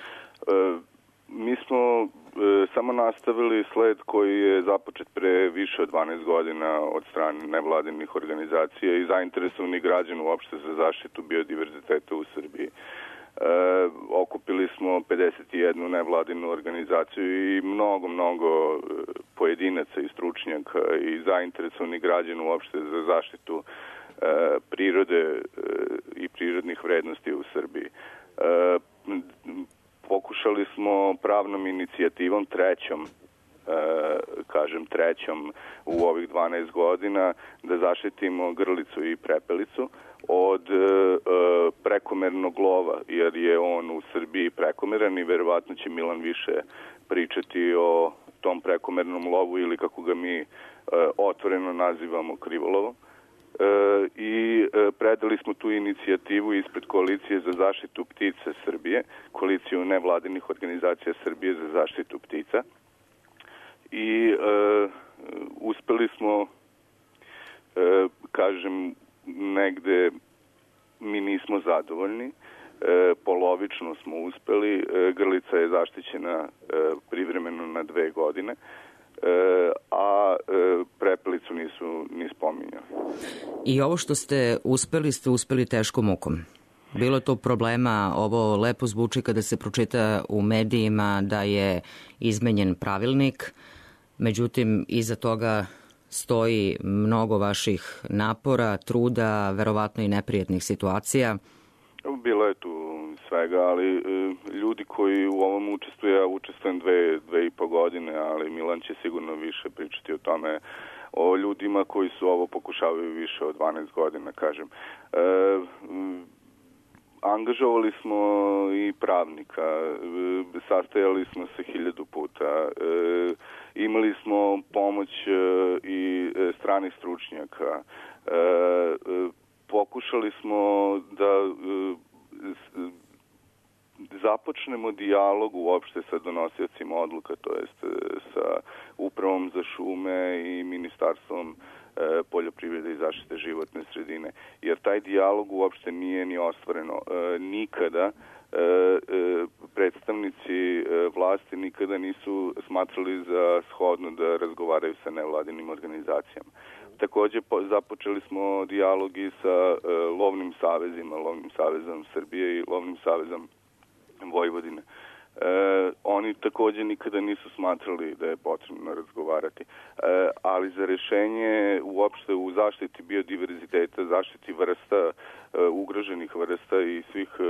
mi smo e, samo nastavili sled koji je započet pre više od dvanaest godina od strane nevladinih organizacija i zainteresovanih građana uopšte za zaštitu biodiverziteta u Srbiji. E, okupili smo pedeset jednu nevladinu organizaciju i mnogo, mnogo pojedinaca i stručnjaka i zainteresovanih građana uopšte za zaštitu e, prirode e, i prirodnih vrednosti u Srbiji. E, pokušali smo pravnom inicijativom trećom kažem, trećom u ovih dvanaest godina, da zaštitimo grlicu i prepelicu od prekomernog lova, jer je on u Srbiji prekomeran i verovatno će Milan više pričati o tom prekomernom lovu ili kako ga mi otvoreno nazivamo krivolovom. I predali smo tu inicijativu ispred Koalicije za zaštitu ptica Srbije, Koaliciju nevladinih organizacija Srbije za zaštitu ptica. I uh, uspeli smo, uh, kažem, negde mi nismo zadovoljni, uh, polovično smo uspeli, uh, grlica je zaštićena uh, privremeno na dve godine, uh, a uh, prepelicu nisu ni spominjali. I ovo što ste uspeli, ste uspeli teškom mukom. Bilo to problema, ovo lepo zvuči kada se pročita u medijima da je izmenjen pravilnik, međutim, iza toga stoji mnogo vaših napora, truda, verovatno i neprijatnih situacija. Bilo je tu svega, ali e, ljudi koji u ovom učestvuju, ja učestvujem dve, dve i po godine, ali Milan će sigurno više pričati o tome, o ljudima koji su ovo pokušavaju više od dvanaest godina, kažem. E, Angažovali smo i pravnika, sastajali smo se hiljadu puta, imali smo pomoć i stranih stručnjaka, pokušali smo da započnemo dijalog uopšte sa donosiocima odluka, to jest sa Upravom za šume i Ministarstvom poljoprivrede i zaštite životne sredine, jer taj dijalog uopšte nije ni ostvareno. E, nikada e, e, predstavnici vlasti nikada nisu smatrali za shodno da razgovaraju sa nevladinim organizacijama. Takođe započeli smo dijalog i sa e, lovnim savezima, Lovnim savezom Srbije i Lovnim savezom Vojvodine. E, oni takođe nikada nisu smatrali da je potrebno razgovarati. E, ali za rešenje uopšte u zaštiti biodiverziteta, zaštiti vrsta, e, ugroženih vrsta i svih e,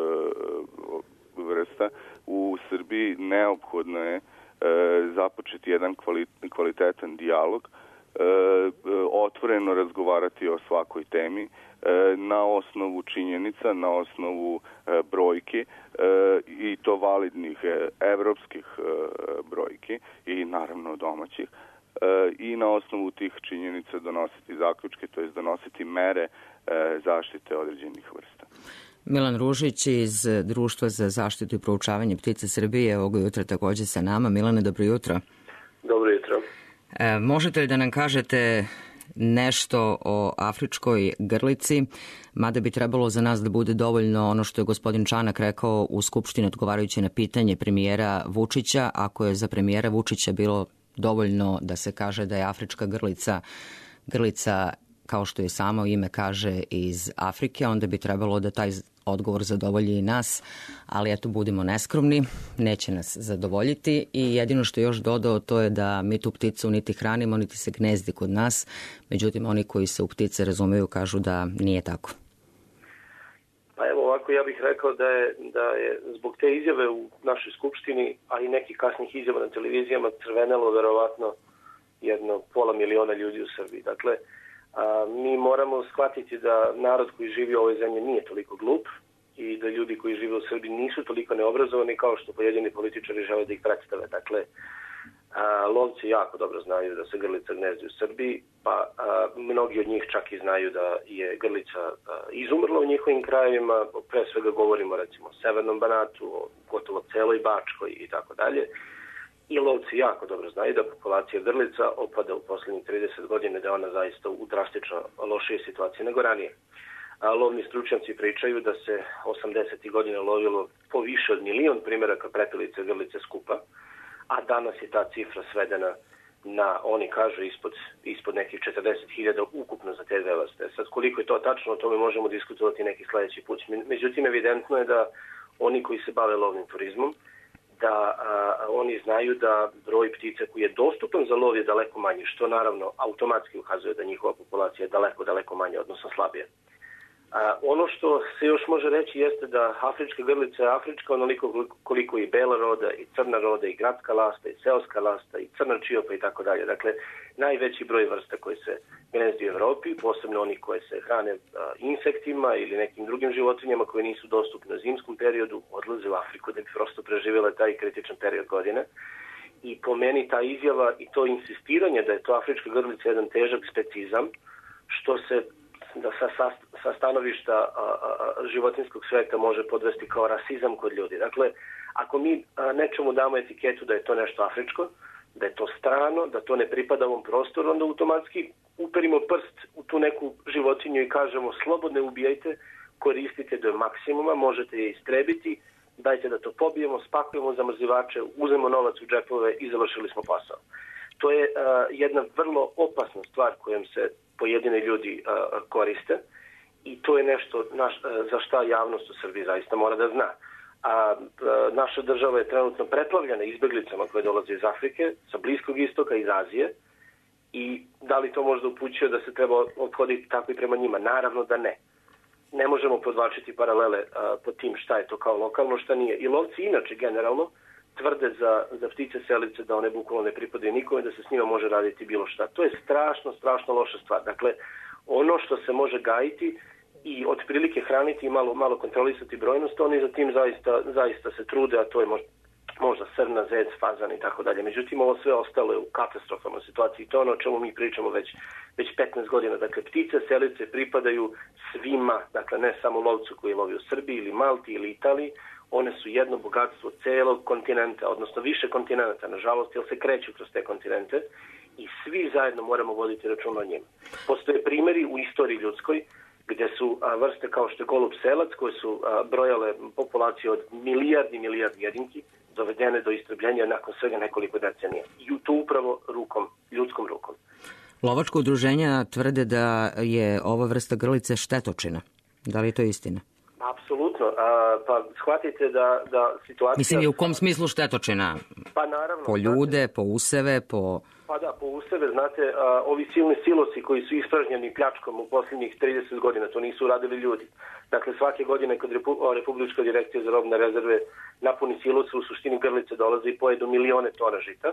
vrsta u Srbiji neophodno je e, započeti jedan kvalitetan dijalog, e, otvoreno razgovarati o svakoj temi, na osnovu činjenica, na osnovu e, brojki e, i to validnih e, evropskih e, brojki i naravno domaćih e, i na osnovu tih činjenica donositi zaključke, to je donositi mere e, zaštite određenih vrsta. Milan Ružić iz Društva za zaštitu i proučavanje ptica Srbije ovog jutra takođe sa nama. Milane, dobro jutro. Dobro jutro. E, možete li da nam kažete nešto o afričkoj grlici, mada bi trebalo za nas da bude dovoljno ono što je gospodin Čanak rekao u Skupštini odgovarajući na pitanje premijera Vučića, ako je za premijera Vučića bilo dovoljno da se kaže da je afrička grlica, grlica kao što je samo ime kaže iz Afrike, onda bi trebalo da taj odgovor zadovolji i nas, ali eto budimo neskromni, neće nas zadovoljiti i jedino što je još dodao to je da mi tu pticu niti hranimo, niti se gnezdi kod nas, međutim oni koji se u ptice razumeju kažu da nije tako. Pa evo ovako, ja bih rekao da je, da je zbog te izjave u našoj skupštini, a i nekih kasnih izjava na televizijama crvenelo verovatno jedno pola miliona ljudi u Srbiji. Dakle, a, mi moramo shvatiti da narod koji živi u ovoj zemlji nije toliko glup i da ljudi koji žive u Srbiji nisu toliko neobrazovani kao što pojedini političari žele da ih predstave. Dakle, a, lovci jako dobro znaju da se grlica gnezdi u Srbiji, pa a, mnogi od njih čak i znaju da je grlica a, izumrla u njihovim krajevima, pre svega govorimo recimo o Severnom Banatu, o gotovo celoj Bačkoj i tako dalje. I lovci jako dobro znaju da populacija grlica opada u poslednjih trideset godina, da je ona zaista u drastično lošije situaciji nego ranije. A, lovni stručnjaci pričaju da se osamdesetih godina lovilo po više od milion primjeraka prepelice grlice skupa, a danas je ta cifra svedena na, oni kažu, ispod, ispod nekih četrdeset hiljada ukupno za te dve vrste. Sad, koliko je to tačno, o tome možemo diskutovati neki sledeći put. Međutim, evidentno je da oni koji se bave lovnim turizmom, da a, oni znaju da broj ptica koji je dostupan za lov je daleko manji, što naravno automatski ukazuje da njihova populacija je daleko, daleko manja, odnosno slabija. A, ono što se još može reći jeste da afrička grlica je afrička onoliko koliko i bela roda, i crna roda, i gradska lasta, i seoska lasta, i crna čiopa i tako dalje. Dakle, najveći broj vrsta koji se gnezdi u Evropi, posebno oni koje se hrane a, insektima ili nekim drugim životinjama koji nisu dostupni u zimskom periodu, odlaze u Afriku da bi prosto preživjela taj kritičan period godine. I po meni ta izjava i to insistiranje da je to afrička grlica jedan težak specizam, što se da sa, sa, sa stanovišta a, a, životinskog sveta može podvesti kao rasizam kod ljudi. Dakle, ako mi a, nečemu damo etiketu da je to nešto afričko, da je to strano, da to ne pripada ovom prostoru, onda automatski uperimo prst u tu neku životinju i kažemo slobodno ubijajte, koristite do maksimuma, možete je istrebiti, dajte da to pobijemo, spakujemo zamrzivače, uzmemo novac u džepove i završili smo posao. To je a, jedna vrlo opasna stvar kojom se pojedini ljudi a, koriste i to je nešto naš, a, za šta javnost u Srbiji zaista mora da zna. A, a naša država je trenutno preplavljena izbeglicama koje dolaze iz Afrike, sa Bliskog istoka, iz Azije i da li to možda upućuje da se treba odhoditi tako i prema njima? Naravno da ne. Ne možemo podvlačiti paralele a, po tim šta je to kao lokalno, šta nije. I lovci inače generalno tvrde za, za ptice selice da one bukvalno ne pripadaju nikome, da se s njima može raditi bilo šta. To je strašno, strašno loša stvar. Dakle, ono što se može gajiti i otprilike hraniti i malo, malo kontrolisati brojnost, oni za tim zaista, zaista se trude, a to je možda, možda srna, zec, fazan i tako dalje. Međutim, ovo sve ostalo je u katastrofalnoj situaciji. To je ono o čemu mi pričamo već, već petnaest godina. Dakle, ptice selice pripadaju svima, dakle ne samo lovcu koji lovi u Srbiji ili Malti ili Italiji, one su jedno bogatstvo celog kontinenta, odnosno više kontinenta, nažalost, jer se kreću kroz te kontinente i svi zajedno moramo voditi račun o njima. Postoje primjeri u istoriji ljudskoj gdje su a, vrste kao što je golub selac, koje su a, brojale populaciju od milijardi, milijardi jedinki, dovedene do istrebljenja nakon svega nekoliko decenija. I to upravo rukom, ljudskom rukom. Lovačko udruženja tvrde da je ova vrsta grlice štetočina. Da li je to istina? Apsolutno. A, pa shvatite da, da situacija... Mislim, je u kom smislu štetočina? Pa naravno. Po ljude, znate, po useve, po... Pa da, po useve, znate, a, ovi silni silosi koji su ispražnjeni pljačkom u posljednjih trideset godina, to nisu uradili ljudi. Dakle, svake godine kad Repu, Republička direkcija za robne rezerve napuni silose, u suštini grlice dolaze i pojedu milione tona žita.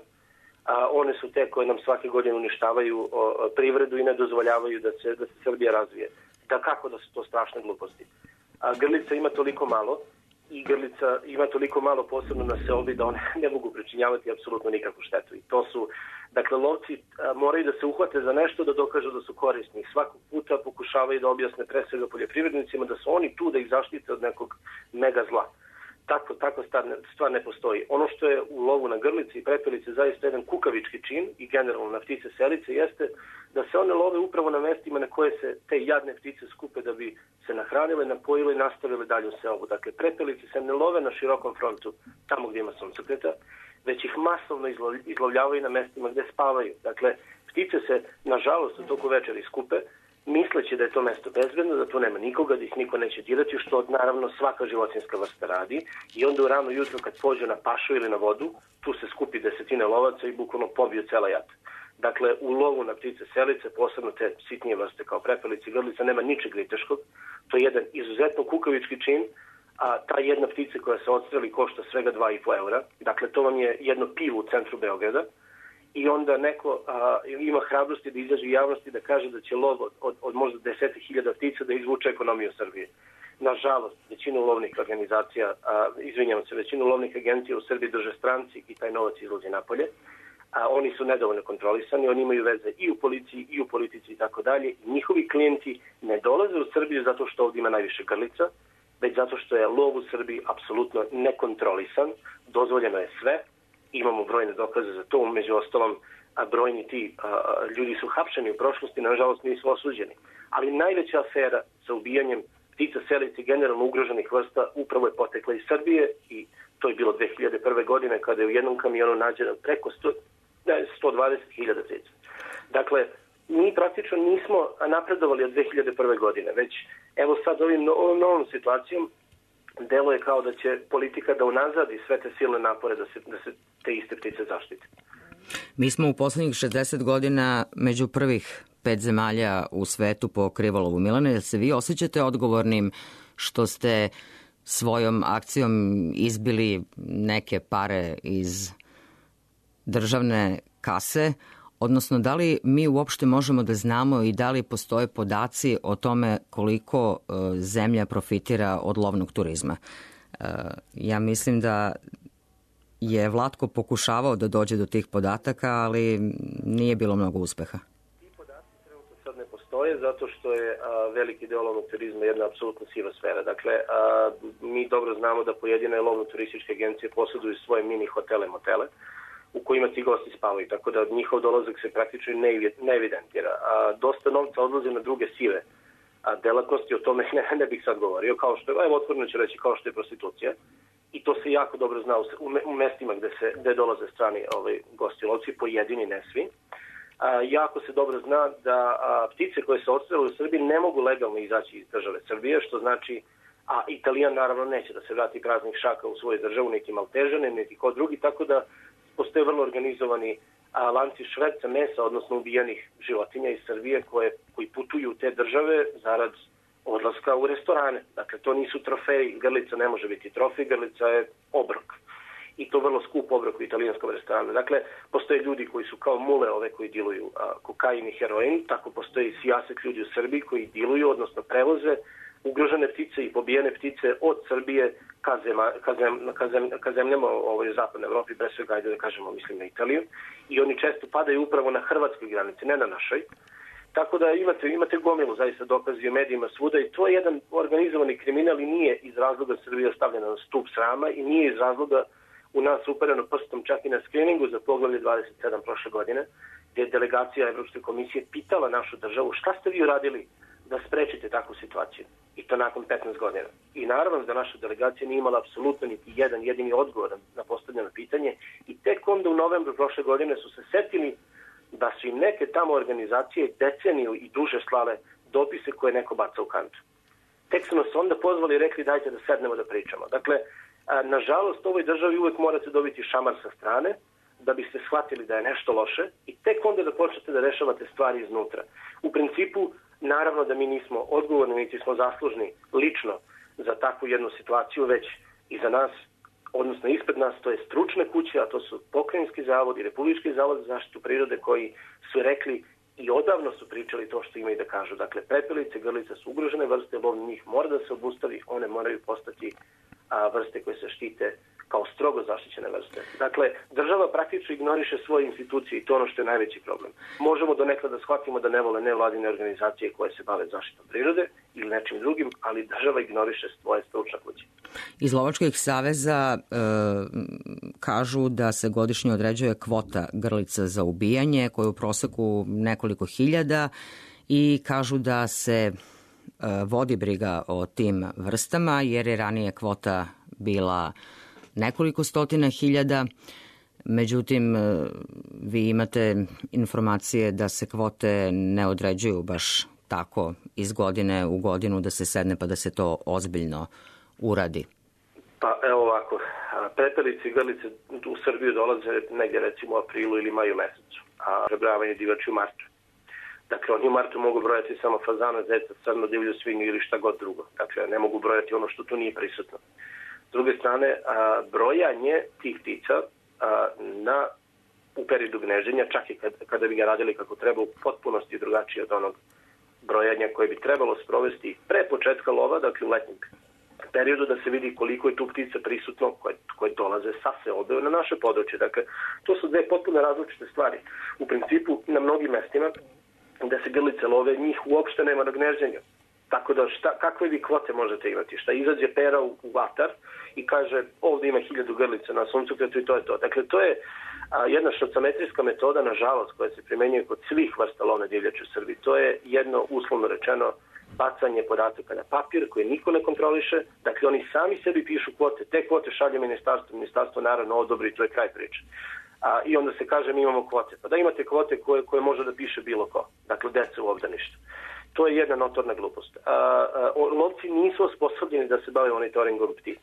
A one su te koje nam svake godine uništavaju o, privredu i ne dozvoljavaju da se, da se Srbija razvije. Da kako da su to strašne gluposti. A grlica ima toliko malo i grlica ima toliko malo posebno na seobi da one ne mogu pričinjavati apsolutno nikakvu štetu. I to su, dakle, lovci a, moraju da se uhvate za nešto da dokažu da su korisni. Svakog puta pokušavaju da objasne pre svega poljoprivrednicima da su oni tu da ih zaštite od nekog mega zla. Tako, tako stvar ne postoji. Ono što je u lovu na grlici i prepelice zaista jedan kukavički čin i generalno na ptice selice jeste da se one love upravo na mestima na koje se te jadne ptice skupe da bi se nahranile, napojile i nastavile dalje u seobu. Dakle, prepelice se ne love na širokom frontu tamo gdje ima suncokreta, već ih masovno izlovljavaju na mestima gdje spavaju. Dakle, ptice se, nažalost, u toku večeri skupe, misleći da je to mesto bezbedno, da tu nema nikoga, da ih niko neće dirati, što naravno svaka životinjska vrsta radi. I onda u rano jutro kad pođu na pašu ili na vodu, tu se skupi desetine lovaca i bukvalno pobiju cela jat. Dakle, u lovu na ptice selice, posebno te sitnije vrste kao prepelice i grlica, nema ničeg griteškog. To je jedan izuzetno kukavički čin, a ta jedna ptica koja se odstreli košta svega dva i po eura. Dakle, to vam je jedno pivo u centru Beograda. I onda neko a, ima hrabrosti da izađe u javnosti da kaže da će lov od, od, od možda deset hiljada ptica da izvuče ekonomiju Srbije. Nažalost, većinu lovnih organizacija, a, izvinjavam se, većinu lovnih agencija u Srbiji drže stranci i taj novac izlazi napolje. A oni su nedovoljno kontrolisani, oni imaju veze i u policiji i u politici i tako dalje. I njihovi klijenti ne dolaze u Srbiju zato što ovdje ima najviše grlica, već zato što je lov u Srbiji apsolutno nekontrolisan, dozvoljeno je sve. Imamo brojne dokaze za to, među ostalom, a brojni ti a, ljudi su hapšeni u prošlosti, nažalost nisu osuđeni. Ali najveća afera sa ubijanjem ptica selice i generalno ugroženih vrsta upravo je potekla iz Srbije i to je bilo dve hiljade prve. godine kada je u jednom kamionu nađeno preko sto, ne, sto dvadeset hiljada ptica. Dakle, mi praktično nismo napredovali od dve hiljade prve. godine, već evo sad ovim, ovom novom situacijom delo je kao da će politika da unazadi sve te silne napore da se, da se te iste ptice zaštite. Mi smo u poslednjih šezdeset godina među prvih pet zemalja u svetu po krivolovu. Milane, se vi osjećate odgovornim što ste svojom akcijom izbili neke pare iz državne kase, odnosno da li mi uopšte možemo da znamo i da li postoje podaci o tome koliko e, zemlja profitira od lovnog turizma? E, ja mislim da je Vlatko pokušavao da dođe do tih podataka, ali nije bilo mnogo uspeha. Ti podaci trenutno sad ne postoje zato što je a, veliki deo lovnog turizma jedna apsolutno siva sfera. Dakle, a, mi dobro znamo da pojedine lovno-turističke agencije posjeduju svoje mini hotele, motele, u kojima ti gosti spavaju, tako da njihov dolazak se praktično ne evidentira. A, dosta novca odlazi na druge sive a, delatnosti, o tome ne, ne bih sad govorio, kao što je, evo otvoreno ću reći, kao što je prostitucija, i to se jako dobro zna u, u mestima gde, se, gde dolaze strani ovaj, gosti lovci, pojedini, ne svi. A, jako se dobro zna da a, ptice koje se odstrele u Srbiji ne mogu legalno izaći iz države Srbije, što znači, a Italijan naravno neće da se vrati praznih šaka u svoju državu, niti Maltežane, niti ko drugi, tako da postoje vrlo organizovani a, lanci šverca mesa, odnosno ubijenih životinja iz Srbije koje, koji putuju u te države zarad odlaska u restorane. Dakle, to nisu trofeji, grlica ne može biti trofej, grlica je obrok. I to vrlo skup obrok u italijanskom restoranu. Dakle, postoje ljudi koji su kao mule ove koji diluju a, kokain i heroin, tako postoji i sijaset ljudi u Srbiji koji diluju, odnosno prevoze ugrožene ptice i pobijene ptice od Srbije ka, zema, ka, zem, ka, zem, ka zemljama ovoj zapadnoj Evropi, pre svega, ajde da kažemo, mislim na Italiju. I oni često padaju upravo na hrvatskoj granici, ne na našoj. Tako da imate, imate gomilu zaista dokazi u medijima svuda i to je jedan organizovani kriminal i nije iz razloga Srbija stavljena na stup srama i nije iz razloga u nas upereno prstom čak i na skriningu za poglavlje dvadeset sedam prošle godine, gdje je delegacija Evropske komisije pitala našu državu šta ste vi uradili da sprečite takvu situaciju. I to nakon petnaest godina. I naravno da naša delegacija nije imala apsolutno niti jedan jedini odgovor na postavljeno pitanje i tek onda u novembru prošle godine su se setili da su im neke tamo organizacije deceniju i duže slale dopise koje neko baca u kantu. Tek su nas onda pozvali i rekli dajte da sednemo da pričamo. Dakle, nažalost, u ovoj državi uvek morate dobiti šamar sa strane da biste shvatili da je nešto loše i tek onda da počnete da rešavate stvari iznutra. U principu, naravno da mi nismo odgovorni, niti smo zaslužni lično za takvu jednu situaciju, već i za nas, odnosno ispred nas, to je stručne kuće, a to su Pokrajinski zavod i Republički zavod za zaštitu prirode koji su rekli i odavno su pričali to što imaju da kažu. Dakle, prepelice, grlice su ugrožene vrste, lov njih mora da se obustavi, one moraju postati a, vrste koje se štite kao strogo zaštićene vrste. Dakle, država praktično ignoriše svoje institucije i to ono što je najveći problem. Možemo donekle da shvatimo da ne vole nevladine organizacije koje se bave zaštitom prirode ili nečim drugim, ali država ignoriše svoje stručne kuće. Iz lovačkih saveza e, kažu da se godišnje određuje kvota grlica za ubijanje, koja je u proseku nekoliko hiljada i kažu da se e, vodi briga o tim vrstama, jer je ranije kvota bila nekoliko stotina hiljada. Međutim, vi imate informacije da se kvote ne određuju baš tako iz godine u godinu, da se sedne pa da se to ozbiljno uradi. Pa evo ovako, prepelice i grlice u Srbiju dolaze negdje recimo u aprilu ili maju mesecu, a prebrojavanje divljači u martu. Dakle, oni u martu mogu brojati samo fazana, zeca, crno, divlju svinju ili šta god drugo. Dakle, ne mogu brojati ono što tu nije prisutno. S druge strane, a, brojanje tih ptica a, na, u periodu gnežđenja, čak i kad, kada bi ga radili kako treba, u potpunosti drugačije od onog brojanja koje bi trebalo sprovesti pre početka lova, dakle u letnjem periodu, da se vidi koliko je tu ptica prisutno koje, koje dolaze sa seobe na naše područje. Dakle, to su dve potpuno različite stvari. U principu, na mnogim mestima gde se grlice love, njih uopšte nema na gnežđenju. Tako da šta, kakve vi kvote možete imati? Šta izađe pera u, u vatar i kaže ovdje ima hiljadu grlica na suncokretu i to je to. Dakle, to je a, jedna šocametrijska metoda, nažalost, koja se primenjuje kod svih vrsta lovne divljači u Srbiji. To je jedno, uslovno rečeno, bacanje podataka na papir koje niko ne kontroliše. Dakle, oni sami sebi pišu kvote, te kvote šalje ministarstvo, ministarstvo naravno odobri i to je kraj priče. A, I onda se kaže mi imamo kvote. Pa da imate kvote koje, koje može da piše bilo ko. Dakle, deca u obdaništu. To je jedna notorna glupost. A, a, lovci nisu osposobljeni da se bave monitoringom ptica.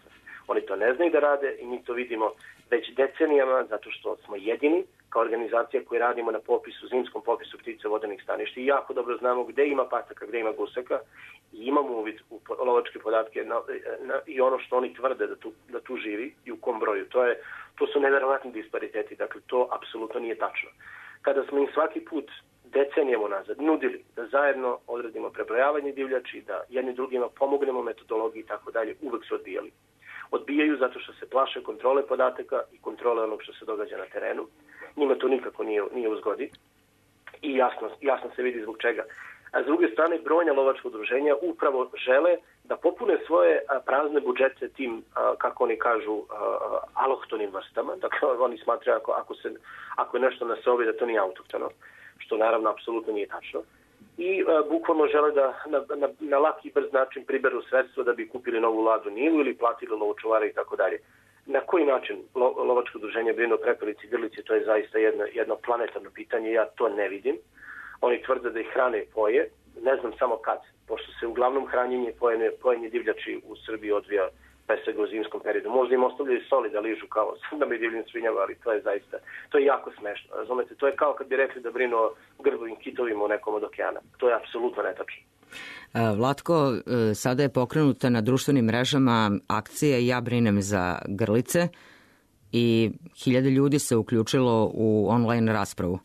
Oni to ne znaju da rade i mi to vidimo već decenijama zato što smo jedini kao organizacija koji radimo na popisu, zimskom popisu ptica vodenih staništa i jako dobro znamo gde ima pataka, gde ima gusaka i imamo uvid u lovačke podatke na, na, i ono što oni tvrde da tu, da tu živi i u kom broju. To, je, to su neverovatni dispariteti, dakle to apsolutno nije tačno. Kada smo im svaki put decenijemo nazad nudili da zajedno odradimo prebrojavanje divljači, da jedni drugima pomognemo metodologiji i tako dalje, uvek su odbijali. Odbijaju zato što se plaše kontrole podataka i kontrole onog što se događa na terenu. Njima to nikako nije, nije uzgodi i jasno, jasno se vidi zbog čega. A s druge strane, brojna lovačka udruženja upravo žele da popune svoje a, prazne budžete tim, a, kako oni kažu, a, a, alohtonim vrstama. Dakle, oni smatraju ako, ako, se, ako je nešto na sobi da to nije autohtono, što naravno apsolutno nije tačno. I a, bukvalno žele da na, na, na laki i brz način priberu sredstva da bi kupili novu ladu Nilu ili platili lovočuvare i tako dalje. Na koji način lo, lovačko udruženje brine o prepelici i grlici, to je zaista jedno, jedno planetarno pitanje, ja to ne vidim. Oni tvrde da ih hrane poje, ne znam samo kad, pošto se uglavnom hranjenje pojenje, pojenje divljači u Srbiji odvija pre svega u zimskom periodu. Možda im ostavljaju soli da ližu kao da mi divljim svinjama, ali to je zaista, to je jako smešno. Razumete, to je kao kad bi rekli da brinu o grbovim kitovima u nekom od okeana. To je apsolutno netačno. Vlatko, sada je pokrenuta na društvenim mrežama akcija Ja brinem za grlice i hiljade ljudi se uključilo u online raspravu.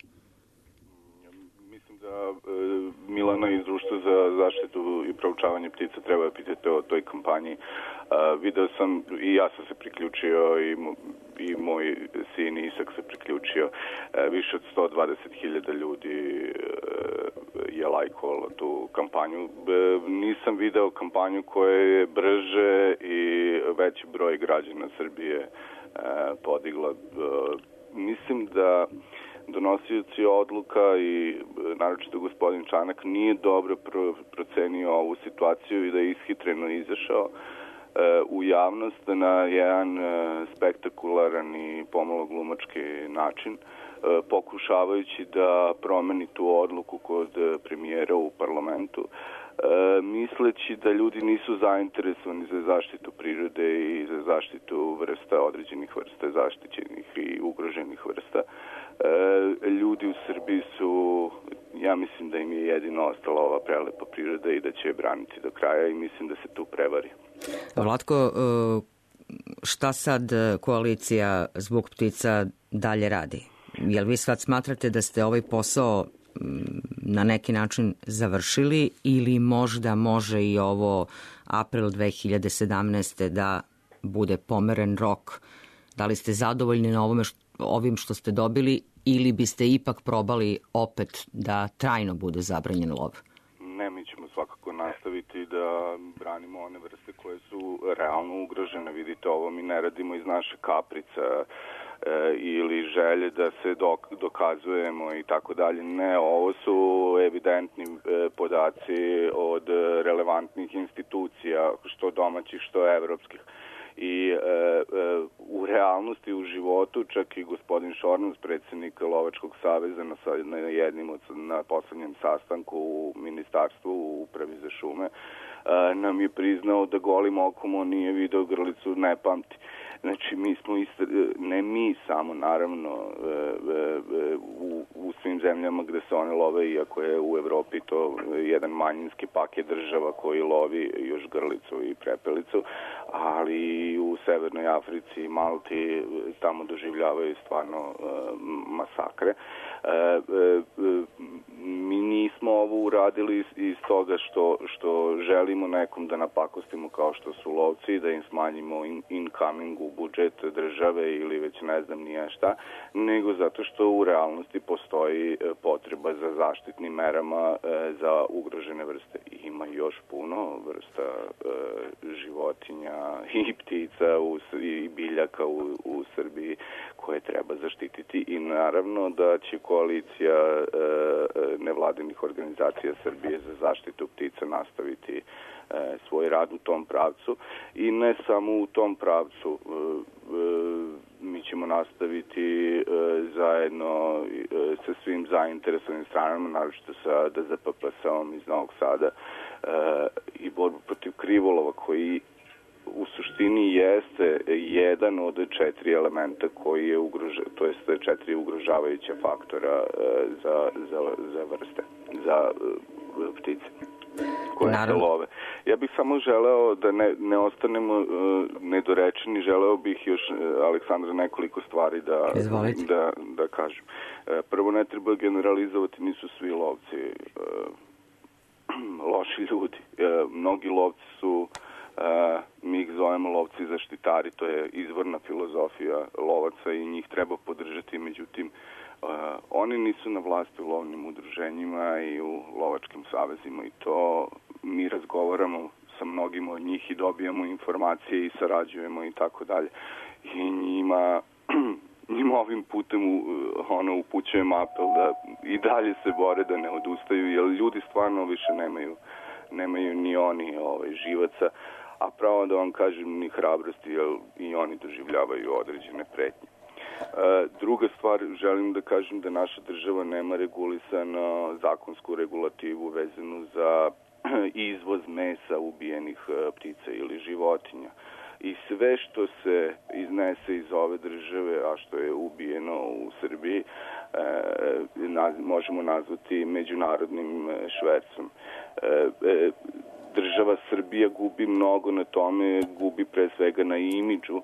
Mislim da Milana iz Društva za zaštitu i proučavanje ptica treba pitati o toj kampanji. Uh, video sam i ja sam se priključio i, i moj sin Isak se priključio. Uh, više od sto dvadeset hiljada ljudi uh, je lajkovalo tu kampanju. Uh, nisam video kampanju koja je brže i veći broj građana Srbije uh, podigla. Uh, mislim da donosioci odluka i naročito gospodin Čanak nije dobro pro, procenio ovu situaciju i da je ishitreno izašao u javnost na jedan spektakularan i pomalo glumački način, pokušavajući da promeni tu odluku kod premijera u parlamentu, misleći da ljudi nisu zainteresovani za zaštitu prirode i za zaštitu vrsta, određenih vrsta, zaštićenih i ugroženih vrsta. Ljudi u Srbiji su, ja mislim da im je jedino ostala ova prelepa priroda i da će je braniti do kraja i mislim da se tu prevari. Vlatko, šta sad koalicija Zvuk ptica dalje radi? Jel vi sad smatrate da ste ovaj posao na neki način završili ili možda može i ovo april dve hiljade sedamnaeste. da bude pomeren rok? Da li ste zadovoljni na ovome što, ovim što ste dobili ili biste ipak probali opet da trajno bude zabranjen lov? Ne, mi ćemo svakako nastaviti da branimo one vrste koje su realno ugrožene. Vidite, ovo mi ne radimo iz naše kaprica e, ili želje da se dok, dokazujemo i tako dalje. Ne, ovo su evidentni e, podaci od relevantnih institucija, što domaćih, što evropskih. I e, e, u realnosti, u životu, čak i gospodin Šornus, predsjednik Lovačkog saveza na, na jednim od, na poslednjem sastanku u ministarstvu u upravi za šume, e, nam je priznao da golim okom on nije video grlicu, ne pamti. Znači, mi smo isto, ne mi samo, naravno, u, u svim zemljama gde se one love, iako je u Evropi to jedan manjinski paket država koji lovi još grlicu i prepelicu, ali u Severnoj Africi i Malti tamo doživljavaju stvarno masakre. Mi nismo ovo uradili iz toga što, što želimo nekom da napakostimo kao što su lovci, da im smanjimo incoming u budžet države ili već ne znam nije šta, nego zato što u realnosti postoji potreba za zaštitnim merama za ugrožene vrste. Ima još puno vrsta životinja i ptica i biljaka u, u Srbiji koje treba zaštititi i naravno da će koalicija nevladinih organizacija Srbije za zaštitu ptica nastaviti svoj rad u tom pravcu i ne samo u tom pravcu. Mi ćemo nastaviti zajedno sa svim zainteresovanim stranama, naročito sa D Z P P S-om iz Novog Sada i borbu protiv krivolova koji u suštini suštini jeste jedan od četiri elementa koji je ugroža, to jest četiri ugrožavajuća faktora za, za, za vrste, za ptice koje se love. Ja bih samo želeo da ne, ne ostanemo uh, nedorečeni, želeo bih još, uh, Aleksandra, nekoliko stvari da, da, da kažem. Uh, prvo, ne treba generalizovati, nisu svi lovci uh, loši ljudi. Uh, mnogi lovci su, uh, mi ih zovemo lovci zaštitari, to je izvorna filozofija lovaca i njih treba podržati, međutim, Uh, oni nisu na vlasti u lovnim udruženjima i u lovačkim savezima i to mi razgovaramo sa mnogim od njih i dobijamo informacije i sarađujemo i tako dalje. I njima, njima ovim putem uh, ono, upućujem apel da i dalje se bore, da ne odustaju, jer ljudi stvarno više nemaju, nemaju ni oni ovaj, živaca, a pravo da vam kažem ni hrabrosti, jer i oni doživljavaju određene pretnje. Uh, druga stvar, želim da kažem da naša država nema regulisanu zakonsku regulativu vezanu za izvoz mesa ubijenih uh, ptica ili životinja. I sve što se iznese iz ove države, a što je ubijeno u Srbiji, uh, naz, možemo nazvati međunarodnim uh, švercom. Uh, uh, država Srbija gubi mnogo na tome, gubi pre svega na imidžu uh,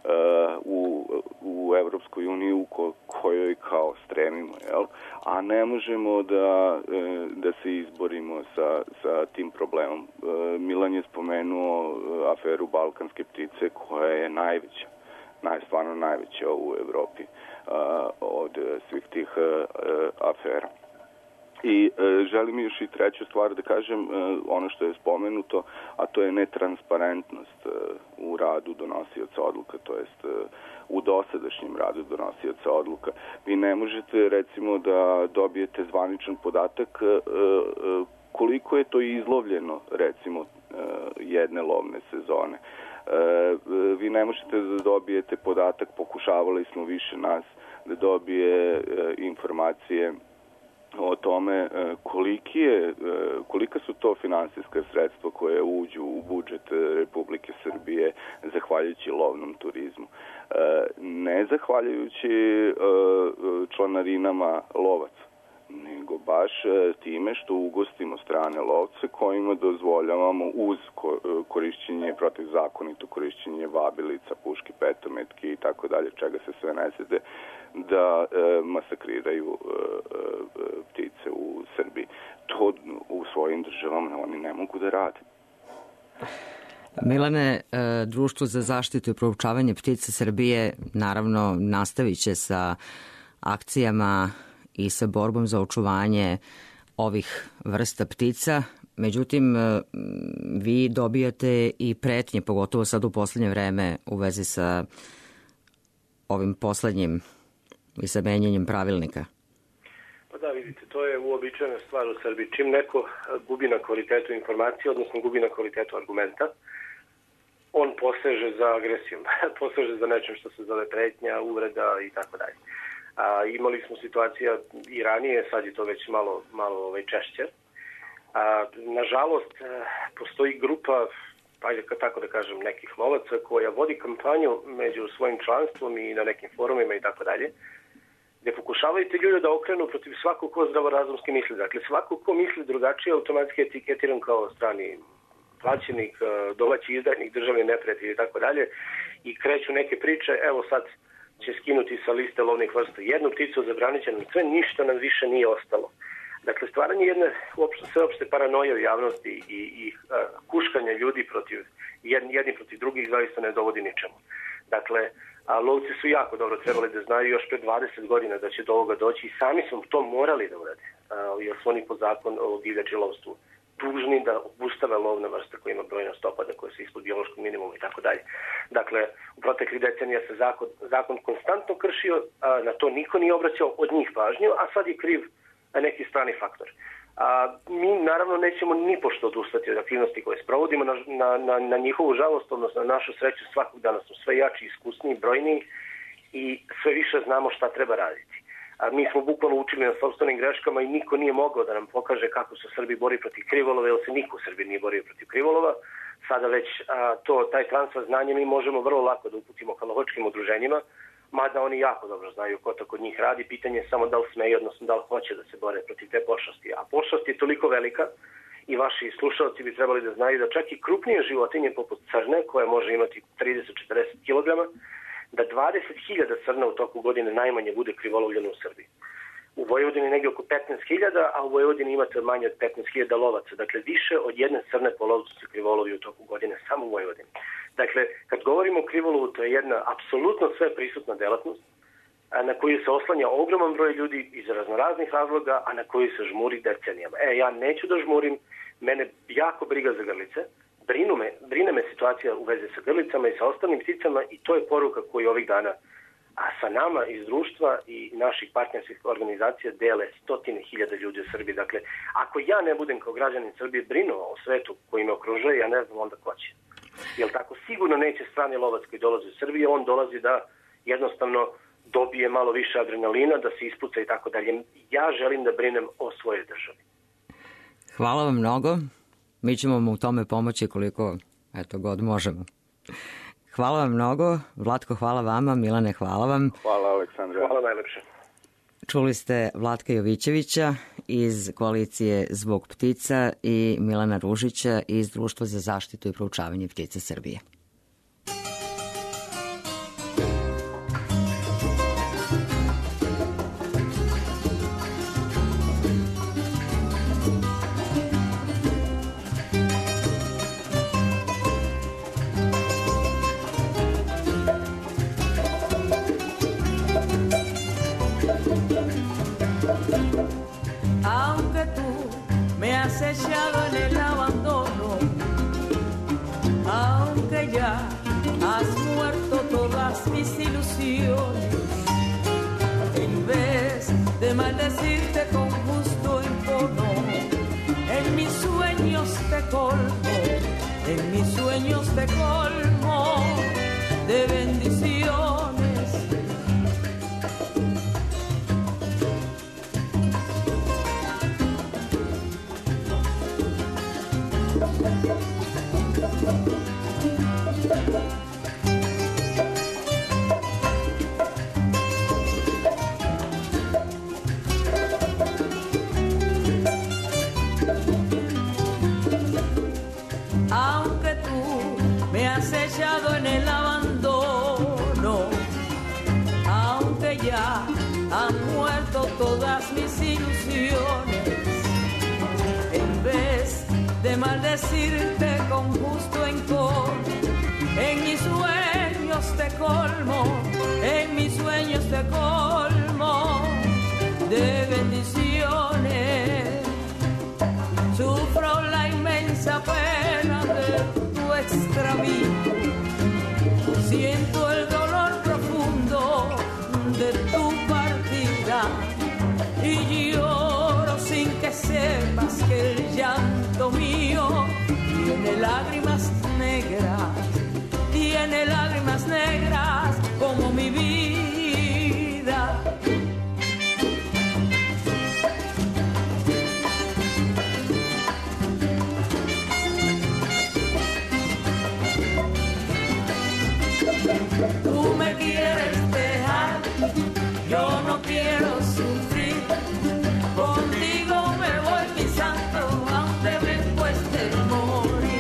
u, u Evropskoj uniji u ko, kojoj kao stremimo, jel? A ne možemo da, uh, da se izborimo sa, sa tim problemom. Uh, Milan je spomenuo uh, aferu Balkanske ptice koja je najveća, naj, stvarno najveća u Evropi uh, od svih tih uh, afera. I e, želim još i treću stvar da kažem, e, ono što je spomenuto, a to je netransparentnost e, u radu donosioca odluka, to jest e, u dosadašnjem radu donosioca odluka. Vi ne možete recimo da dobijete zvaničan podatak e, e, koliko je to izlovljeno recimo e, jedne lovne sezone. E, vi ne možete da dobijete podatak, pokušavali smo više nas da dobije e, informacije o tome koliki je, kolika su to finansijska sredstva koje uđu u budžet Republike Srbije zahvaljujući lovnom turizmu. Ne zahvaljujući članarinama lovaca, nego baš time što ugostimo strane lovce kojima dozvoljavamo uz korišćenje, protivzakonito korišćenje vabilica, puški, petometki i tako dalje, čega se sve ne sede, da e, masakriraju e, e, ptice u Srbiji. To u svojim državama oni ne mogu da rade. Milane, Društvo za zaštitu i proučavanje ptica Srbije naravno nastavit će sa akcijama i sa borbom za očuvanje ovih vrsta ptica. Međutim, vi dobijate i pretnje, pogotovo sad u poslednje vreme u vezi sa ovim poslednjim i sa menjanjem pravilnika. Pa da, vidite, to je uobičajena stvar u Srbiji. Čim neko gubi na kvalitetu informacije, odnosno gubi na kvalitetu argumenta, on poseže za agresijom, poseže za nečem što se zove pretnja, uvreda i tako dalje. A, imali smo situacija i ranije, sad je to već malo, malo ovaj, češće. A, nažalost, postoji grupa, pa tako da kažem, nekih lovaca koja vodi kampanju među svojim članstvom i na nekim forumima i tako dalje, gde pokušavaju te ljude da okrenu protiv svakog ko zdravorazumski misli. Dakle, svako ko misli drugačije automatski je etiketiran kao strani plaćenik, domaći izdajnik, državni neprijatelj i tako dalje i kreću neke priče, evo sad će skinuti sa liste lovnih vrsta jednu pticu, zabranit će nam sve, ništa nam više nije ostalo. Dakle, stvaranje jedne uopšte, sveopšte paranoje u javnosti i, i a, kuškanje ljudi protiv, jedni, jedni protiv drugih zaista ne dovodi ničemu. Dakle, a lovci su jako dobro trebali da znaju još pre dvadeset godina da će do ovoga doći i sami smo to morali da urade, a, jer su oni po zakon o divljači lovstvu dužni da obustave lovna vrsta koja ima brojnost stopada koja se ispod biološkog minimuma i tako dalje. Dakle, u proteklih decenija se zakon, zakon konstantno kršio, a, na to niko nije obraćao od njih pažnju, a sad je kriv neki strani faktor. A, mi naravno nećemo ni pošto odustati od aktivnosti koje sprovodimo na, na, na, na njihovu žalost, odnosno na našu sreću svakog dana smo sve jači, iskusniji, brojniji i sve više znamo šta treba raditi. A mi smo bukvalno učili na sopstvenim greškama i niko nije mogao da nam pokaže kako se Srbi bori protiv krivolova, jer se niko u Srbiji nije borio protiv krivolova. sada već a, to, taj transfer znanja mi možemo vrlo lako da uputimo ka lovačkim udruženjima, mada oni jako dobro znaju ko to kod njih radi, pitanje je samo da li smeju, odnosno da li hoće da se bore protiv te pošasti. A pošast je toliko velika i vaši slušalci bi trebali da znaju da čak i krupnije životinje poput crne, koja može imati trideset do četrdeset kilograma, da dvadeset hiljada crna u toku godine najmanje bude krivolovljeno u Srbiji. U Vojvodini negdje oko petnaest hiljada, a u Vojvodini imate manje od petnaest hiljada lovaca. Dakle, više od jedne crne po lovcu se krivolovi u toku godine samo u Vojvodini. Dakle, kad govorimo o krivolovu, to je jedna apsolutno sve prisutna delatnost na koju se oslanja ogroman broj ljudi iz raznoraznih razloga, a na koju se žmuri decenijama. E, ja neću da žmurim, mene jako briga za grlice, brinu me, brine me situacija u vezi sa grlicama i sa ostalim pticama i to je poruka koju ovih dana a sa nama iz društva i naših partnerskih organizacija dele stotine hiljada ljudi u Srbiji. Dakle, ako ja ne budem kao građanin Srbije brinuo o svetu koji me okružuje, ja ne znam onda ko će. Jer tako sigurno neće strani lovac koji dolazi u Srbiju, on dolazi da jednostavno dobije malo više adrenalina, da se ispuca i tako dalje. Ja želim da brinem o svojoj državi. Hvala vam mnogo. Mi ćemo mu u tome pomoći koliko eto god možemo. Hvala vam mnogo. Vlatko, hvala vama. Milane, hvala vam. Hvala, Aleksandra. Hvala najlepše. Čuli ste Vlatka Jovićevića iz koalicije Zbog ptica i Milana Ružića iz Društva za zaštitu i proučavanje ptica Srbije. Echado en el abandono, aunque ya has muerto todas mis ilusiones, en vez de maldecirte con justo encono, en mis sueños te colmo, en mis sueños te colmo de bendiciones. Aunque tú me has echado en el abandono, aunque ya han muerto todas mis ilusiones, en vez de maldecirte con justo encono, en mis sueños te colmo, en mis sueños te colmo de bendiciones. Sufro la inmensa pena de tu extravío, siento el dolor profundo de tu partida y lloro sin que sepas que el llanto mío tiene lágrimas negras, tiene lágrimas negras como mi vida. Tú me quieres dejar, yo no quiero sufrir. Contigo me voy, mi santo, aunque me cueste morir.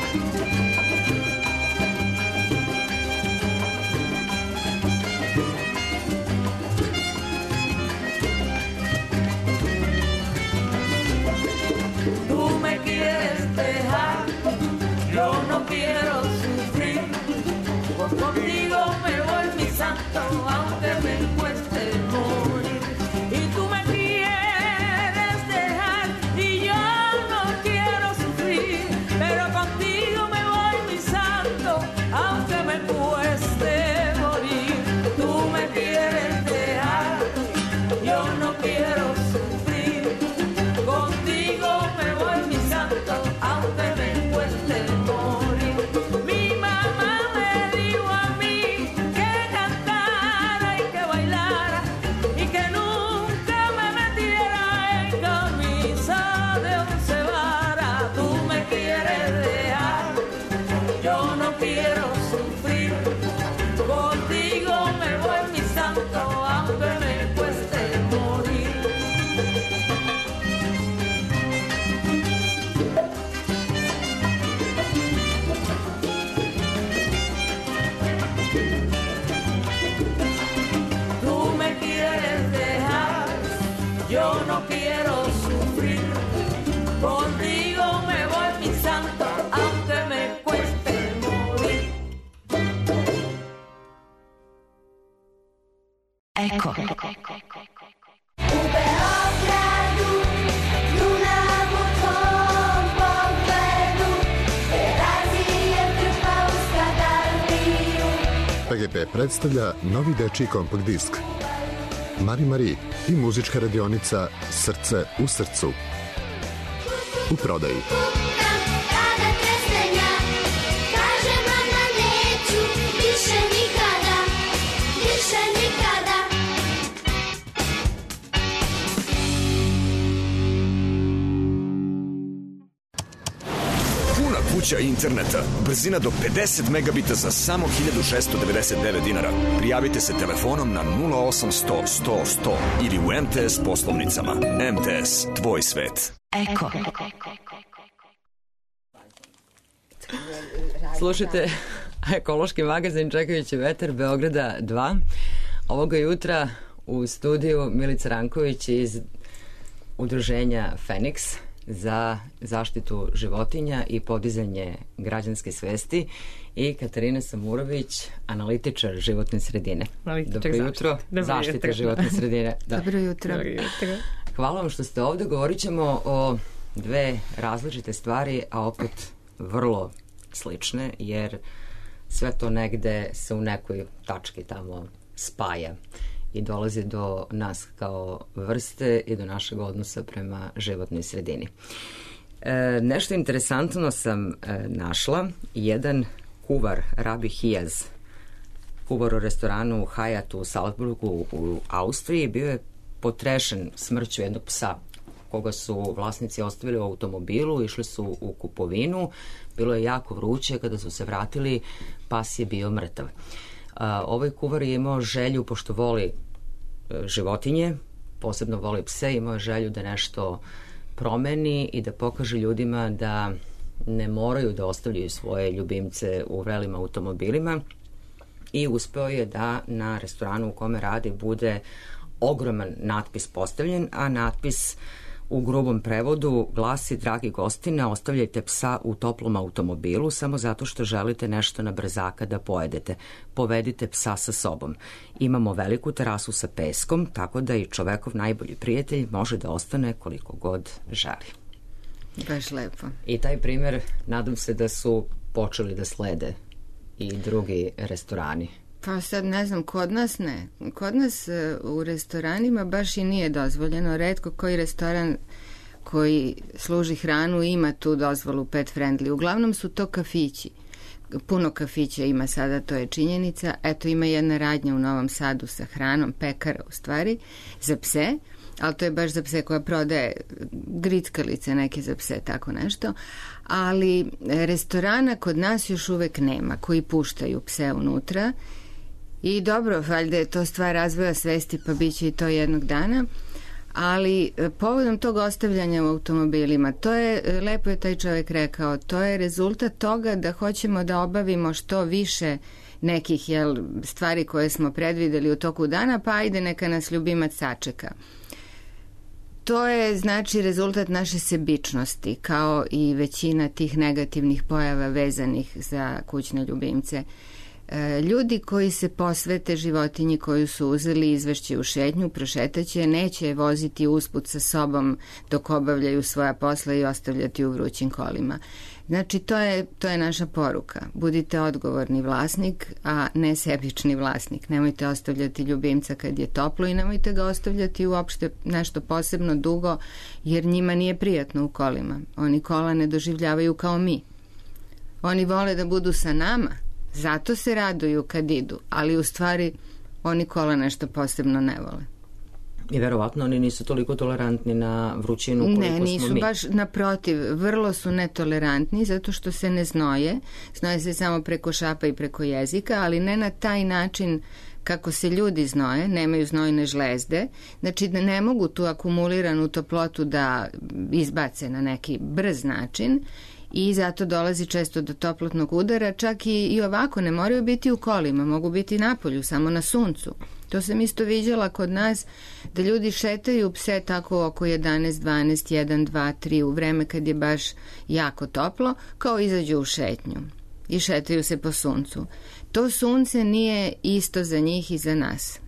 Tú me quieres dejar, yo no quiero sufrir. Contigo me voy, mi santo, aunque me cueste morir. Y tú me quieres dejar y yo no quiero sufrir. Pero contigo me voy, mi santo, aunque me cueste morir. Tú me quieres dejar, yo no quiero sufrir. Contigo me voy, mi santo, aunque me cueste morir. Mi mamá me dijo a mí que cantar Eko. U Beogradu, Dunav u tvom pogledu, Terazije trpa u Skadarliju. P G P predstavlja novi dečiji kompakt disk Mari Mari i muzička radionica Srce u srcu. U prodaji. Kuća interneta, brzina do pedeset megabita za samo hiljadu šessto devedeset devet dinara. Prijavite se telefonom na nula osam sto sto sto ili u M T S poslovnicama. M T S, tvoj svet. Eko. Slušajte ekološki magazin Čekajući vetar Beograda dva. Ovoga jutra u studiju Milica Ranković iz udruženja Feniks za zaštitu životinja i podizanje građanske svesti i Katarina Samurović, analitičar životne sredine. Dobro jutro, zaštita životne sredine. Da. Dobro jutro. Hvala vam što ste ovde. Govorit ćemo o dve različite stvari, a opet vrlo slične, jer sve to negde se u nekoj tački tamo spaja i dolazi do nas kao vrste i do našeg odnosa prema životnoj sredini. E, nešto interesantno sam e, našla. Jedan kuvar, Rabi Hijaz, kuvar u restoranu u Hayatu u Salzburgu u Austriji, bio je potrešen smrću jednog psa koga su vlasnici ostavili u automobilu, išli su u kupovinu, bilo je jako vruće, kada su se vratili, pas je bio mrtav. A, ovaj kuvar je imao želju, pošto voli životinje, posebno voli pse, imao je želju da nešto promeni i da pokaže ljudima da ne moraju da ostavljaju svoje ljubimce u velim automobilima, i uspeo je da na restoranu u kome radi bude ogroman natpis postavljen, a natpis u grubom prevodu glasi: dragi gosti, ne ostavljajte psa u toplom automobilu samo zato što želite nešto na brzaka da pojedete. Povedite psa sa sobom. Imamo veliku terasu sa peskom, tako da i čovekov najbolji prijatelj može da ostane koliko god želi. Baš lepo. I taj primer, nadam se da su počeli da slede i drugi restorani. Pa sad ne znam, kod nas ne. Kod nas u restoranima baš i nije dozvoljeno. Retko koji restoran koji služi hranu ima tu dozvolu pet friendly. Uglavnom su to kafići. Puno kafića ima sada, to je činjenica. Eto, ima jedna radnja u Novom Sadu sa hranom, pekara u stvari, za pse, ali to je baš za pse koja prodaje grickalice neke za pse, tako nešto. Ali restorana kod nas još uvek nema koji puštaju pse unutra. I dobro, valjda je to stvar razvoja svesti, pa bit će i to jednog dana. Ali povodom tog ostavljanja u automobilima, to je, lepo je taj čovjek rekao, to je rezultat toga da hoćemo da obavimo što više nekih jel, stvari koje smo predvideli u toku dana, pa ajde neka nas ljubimac sačeka. To je znači rezultat naše sebičnosti, kao i većina tih negativnih pojava vezanih za kućne ljubimce. Ljudi koji se posvete životinji koju su uzeli, izvešće u šetnju, prošetaće, neće voziti usput sa sobom dok obavljaju svoja posla i ostavljati u vrućim kolima. Znači, to je, to je naša poruka. Budite odgovorni vlasnik, a ne sebični vlasnik. Nemojte ostavljati ljubimca kad je toplo i nemojte ga ostavljati uopšte nešto posebno dugo, jer njima nije prijatno u kolima. Oni kola ne doživljavaju kao mi. Oni vole da budu sa nama, zato se raduju kad idu, ali u stvari oni kola nešto posebno ne vole. I verovatno oni nisu toliko tolerantni na vrućinu koliko smo mi. Ne, nisu baš, naprotiv, vrlo su netolerantni zato što se ne znoje. Znoje se samo preko šapa i preko jezika, ali ne na taj način kako se ljudi znoje, nemaju znojne žlezde, znači da ne mogu tu akumuliranu toplotu da izbace na neki brz način i zato dolazi često do toplotnog udara, čak i, i ovako ne moraju biti u kolima, mogu biti napolju, samo na suncu. To sam isto viđala kod nas, da ljudi šetaju pse tako oko jedanaest, dvanaest, jedan, dva, tri u vreme kad je baš jako toplo, kao izađu u šetnju i šetaju se po suncu. To sunce nije isto za njih i za nas.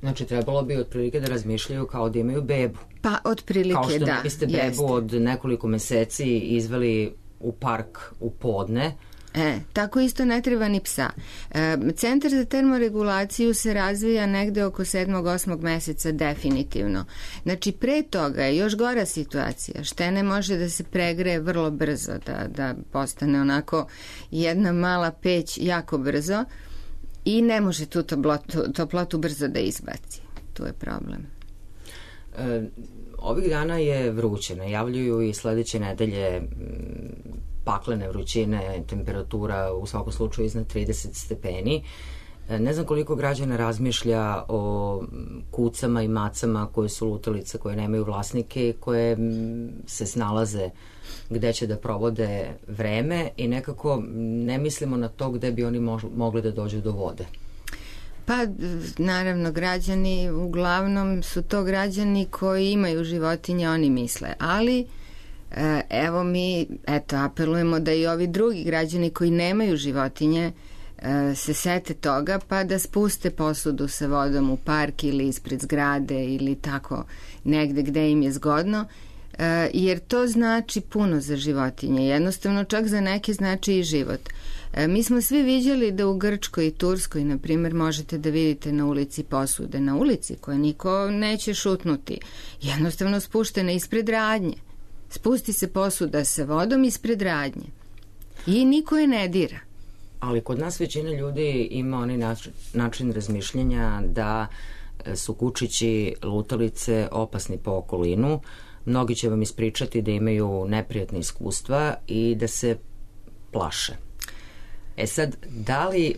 Znači, trebalo bi otprilike da razmišljaju kao da imaju bebu. Pa, otprilike, da. Kao što da, ne biste bebu jeste. od nekoliko meseci izveli u park u podne. E, tako isto ne treba ni psa. E, Centar za termoregulaciju se razvija negde oko sedmog osmog meseca definitivno. Znači, pre toga je još gora situacija. Štene može da se pregreje vrlo brzo, da, da postane onako jedna mala peć jako brzo i ne može tu toplotu, toplotu brzo da izbaci. Tu je problem. E, ovih dana je vruće. Najavljuju i sledeće nedelje m, paklene vrućine, temperatura u svakom slučaju iznad trideset stepeni. Ne znam koliko građana razmišlja o kucama i macama koje su lutalice, koje nemaju vlasnike i koje se snalaze gde će da provode vreme i nekako ne mislimo na to gde bi oni mogli da dođu do vode. Pa, naravno, građani, uglavnom su to građani koji imaju životinje, oni misle, ali evo mi, eto, apelujemo da i ovi drugi građani koji nemaju životinje se sete toga pa da spuste posudu sa vodom u park ili ispred zgrade ili tako negde gde im je zgodno, jer to znači puno za životinje. Jednostavno, čak za neke znači i život. Mi smo svi viđali da u Grčkoj i Turskoj, na primjer, možete da vidite na ulici posude, na ulici koje niko neće šutnuti, jednostavno spuštene ispred radnje. Spusti se posuda sa vodom ispred radnje i niko je ne dira. Ali kod nas većina ljudi ima onaj način, način razmišljenja da su kučići, lutalice opasni po okolinu. Mnogi će vam ispričati da imaju neprijatne iskustva i da se plaše. E sad, da li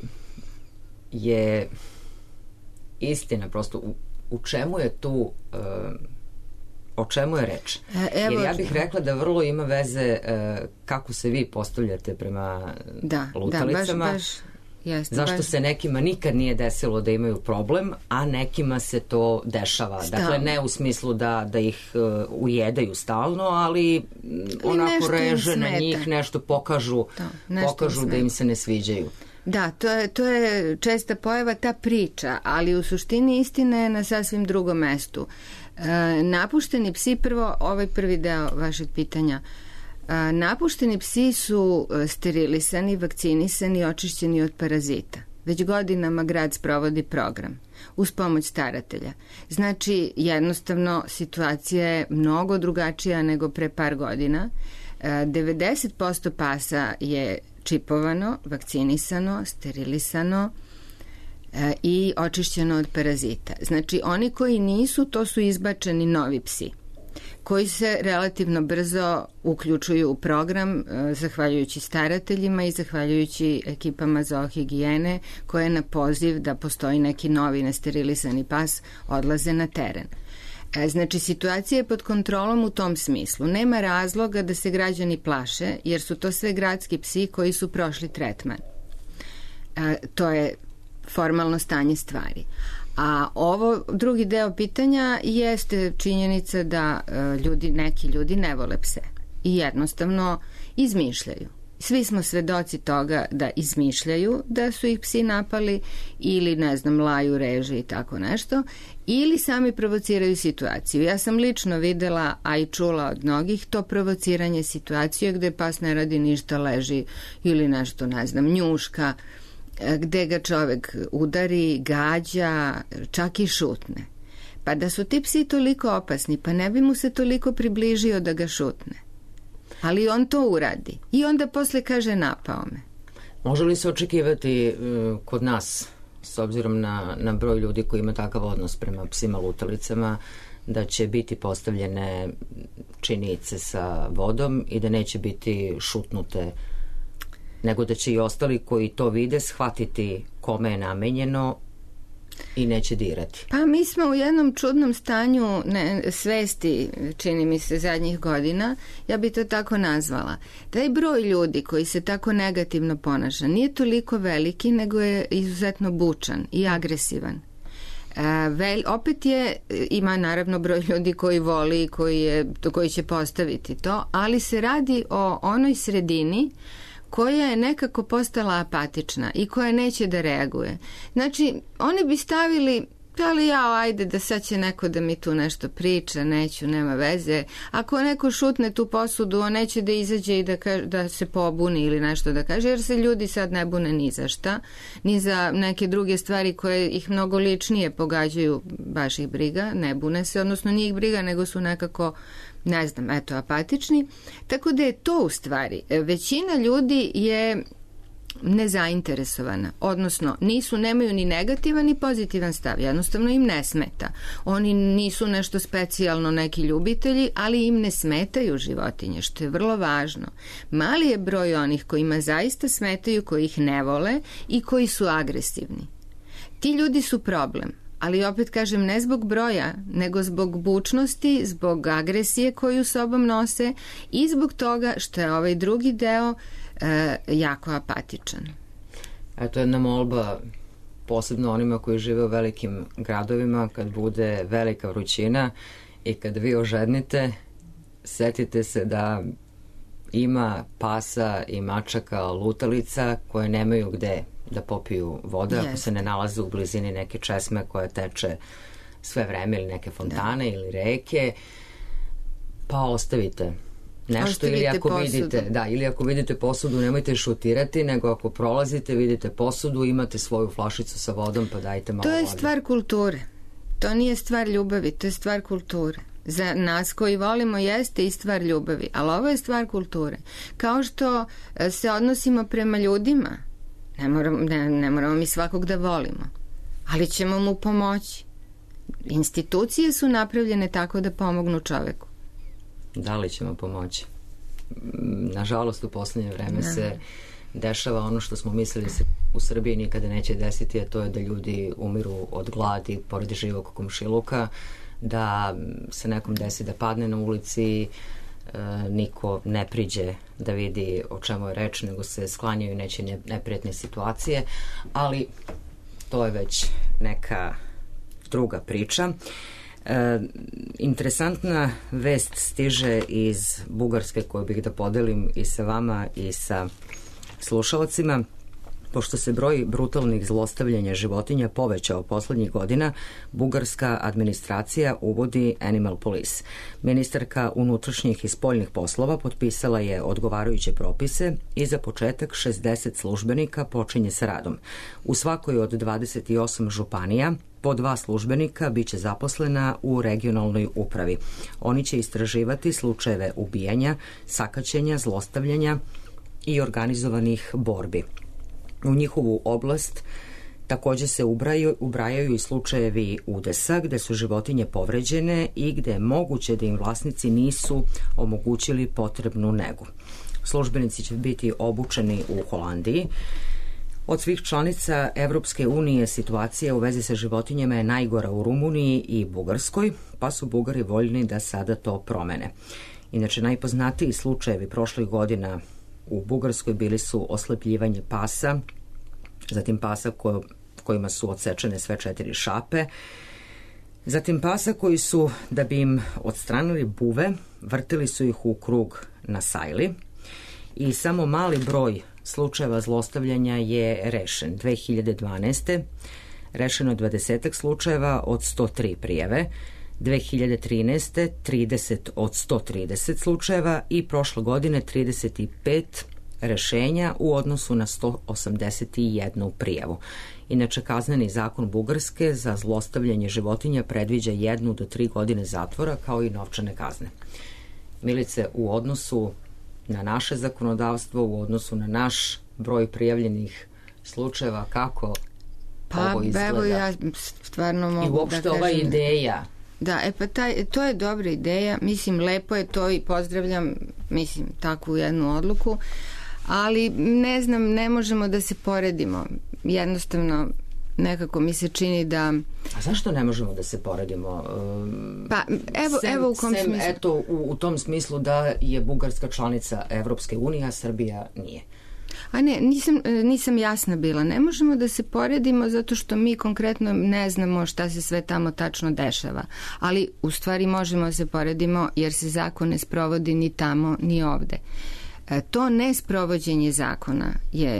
je istina prosto u, u čemu je tu... Uh, o čemu je reč? Evo, jer ja bih rekla da vrlo ima veze uh, kako se vi postavljate prema da, lutalicama. Da, baš, baš, jeste, zašto baš. se nekima nikad nije desilo da imaju problem, a nekima se to dešava. Stalno. Dakle, ne u smislu da, da ih uh, ujedaju stalno, ali onako reže na njih, nešto pokažu, to, nešto pokažu da im se ne sviđaju. Da, to je, to je česta pojava, ta priča, ali u suštini istina je na sasvim drugom mestu. E, napušteni psi, prvo, ovaj prvi deo vašeg pitanja, e, napušteni psi su sterilisani, vakcinisani, očišćeni od parazita. Već godinama grad sprovodi program uz pomoć staratelja. Znači, jednostavno, situacija je mnogo drugačija nego pre par godina. E, devedeset posto pasa je čipovano, vakcinisano, sterilisano e, i očišćeno od parazita. Znači, oni koji nisu, to su izbačeni novi psi, koji se relativno brzo uključuju u program, e, zahvaljujući starateljima i zahvaljujući ekipama zoohigijene, koje na poziv da postoji neki novi nesterilisani pas odlaze na teren. Znači, situacija je pod kontrolom u tom smislu. Nema razloga da se građani plaše, jer su to sve gradski psi koji su prošli tretman. E, to je formalno stanje stvari. A ovo, drugi deo pitanja, jeste činjenica da e, ljudi, neki ljudi ne vole pse i jednostavno izmišljaju. Svi smo svedoci toga da izmišljaju da su ih psi napali ili, ne znam, laju, reže i tako nešto, ili sami provociraju situaciju. Ja sam lično videla, a i čula od mnogih, to provociranje situacije gde pas ne radi ništa, leži ili nešto, ne znam, njuška, gde ga čovek udari, gađa, čak i šutne. Pa da su ti psi toliko opasni, pa ne bi mu se toliko približio da ga šutne. Ali on to uradi. I onda posle kaže napao me. Može li se očekivati uh, kod nas, s obzirom na, na broj ljudi koji ima takav odnos prema psima lutalicama, da će biti postavljene činice sa vodom i da neće biti šutnute, nego da će i ostali koji to vide shvatiti kome je namenjeno i neće dirati? Pa mi smo u jednom čudnom stanju ne, svesti, čini mi se, zadnjih godina, ja bi to tako nazvala. Taj broj ljudi koji se tako negativno ponaša nije toliko veliki, nego je izuzetno bučan i agresivan. E, vel, opet je, ima naravno broj ljudi koji voli i koji, je, koji će postaviti to, ali se radi o onoj sredini koja je nekako postala apatična i koja neće da reaguje. Znači, oni bi stavili ali ja, ajde da sad će neko da mi tu nešto priča, neću, nema veze. Ako neko šutne tu posudu, on neće da izađe i da, kaže, da se pobuni ili nešto da kaže, jer se ljudi sad ne bune ni za šta, ni za neke druge stvari koje ih mnogo ličnije pogađaju, baš ih briga, ne bune se, odnosno nije ih briga, nego su nekako, ne znam, eto, apatični. Tako da je to u stvari. Većina ljudi je nezainteresovana, odnosno nisu, nemaju ni negativan ni pozitivan stav, jednostavno im ne smeta. Oni nisu nešto specijalno neki ljubitelji, ali im ne smetaju životinje, što je vrlo važno. Mali je broj onih kojima zaista smetaju, koji ih ne vole i koji su agresivni. Ti ljudi su problem, ali opet kažem, ne zbog broja, nego zbog bučnosti, zbog agresije koju sobom nose i zbog toga što je ovaj drugi deo e, jako apatičan. Eto jedna molba, posebno onima koji žive u velikim gradovima, kad bude velika vrućina i kad vi ožednite, setite se da ima pasa i mačaka, lutalica koje nemaju gde da popiju vode, yes. Ako se ne nalaze u blizini neke česme koja teče sve vreme ili neke fontane da. Ili reke, pa ostavite nešto ostavite ili ako posudu. vidite, da, ili ako vidite posudu, nemojte šutirati, nego ako prolazite, vidite posudu, imate svoju flašicu sa vodom, pa dajte malo vode. To je vode. Stvar kulture. To nije stvar ljubavi, to je stvar kulture. Za nas koji volimo jeste i stvar ljubavi, ali ovo je stvar kulture. Kao što se odnosimo prema ljudima, Ne moramo, ne, ne moramo mi svakog da volimo, ali ćemo mu pomoći. Institucije su napravljene tako da pomognu čoveku. Da li ćemo pomoći? Nažalost, u poslednje vreme ne. se dešava ono što smo mislili se u Srbiji nikada neće desiti, a to je da ljudi umiru od gladi pored živog komšiluka, da se nekom desi da padne na ulici, niko ne priđe da vidi o čemu je reč, nego se sklanjaju neće neprijatne situacije, ali to je već neka druga priča. E, interesantna vest stiže iz Bugarske koju bih da podelim i sa vama i sa slušalcima. Pošto se broj brutalnih zlostavljanja životinja povećao poslednjih godina, bugarska administracija uvodi Animal Police. Ministarka unutrašnjih i spoljnih poslova potpisala je odgovarajuće propise i za početak šezdeset službenika počinje sa radom. U svakoj od dvadeset osam županija po dva službenika biće zaposlena u regionalnoj upravi. Oni će istraživati slučajeve ubijanja, sakaćenja, zlostavljanja i organizovanih borbi. U njihovu oblast takođe se ubraju, ubrajaju i slučajevi udesa gde su životinje povređene i gde je moguće da im vlasnici nisu omogućili potrebnu negu. Službenici će biti obučeni u Holandiji. Od svih članica Evropske unije situacija u vezi sa životinjama je najgora u Rumuniji i Bugarskoj, pa su Bugari voljni da sada to promene. Inače, najpoznatiji slučajevi prošlih godina u Bugarskoj bili su oslepljivanje pasa, zatim pasa ko, kojima su odsečene sve četiri šape, zatim pasa koji su, da bi im odstranili buve, vrtili su ih u krug na sajli i samo mali broj slučajeva zlostavljanja je rešen. dve hiljade dvanaeste. rešeno je dvadeset slučajeva od sto tri prijave, dve hiljade trinaeste. trideset od sto trideset slučajeva i prošle godine trideset pet rešenja u odnosu na sto osamdeset jednu prijavu. Inače, kazneni zakon Bugarske za zlostavljanje životinja predviđa jednu do tri godine zatvora kao i novčane kazne. Milice, u odnosu na naše zakonodavstvo, u odnosu na naš broj prijavljenih slučajeva, kako pa, ovo izgleda? Evo ja stvarno mogu da kažem. I uopšte ova ideja. Da, e pa taj, to je dobra ideja, mislim, lepo je to i pozdravljam, mislim, takvu jednu odluku, ali ne znam, ne možemo da se poredimo. Jednostavno, nekako mi se čini da... A zašto ne možemo da se poredimo? Pa, evo, sem, evo u kom sem, smislu. Eto, u, u tom smislu da je Bugarska članica Evropske unije, a Srbija nije. A ne, nisam, nisam jasna bila. Ne možemo da se poredimo zato što mi konkretno ne znamo šta se sve tamo tačno dešava. Ali u stvari možemo da se poredimo jer se zakon ne sprovodi ni tamo ni ovde. E, to nesprovođenje zakona je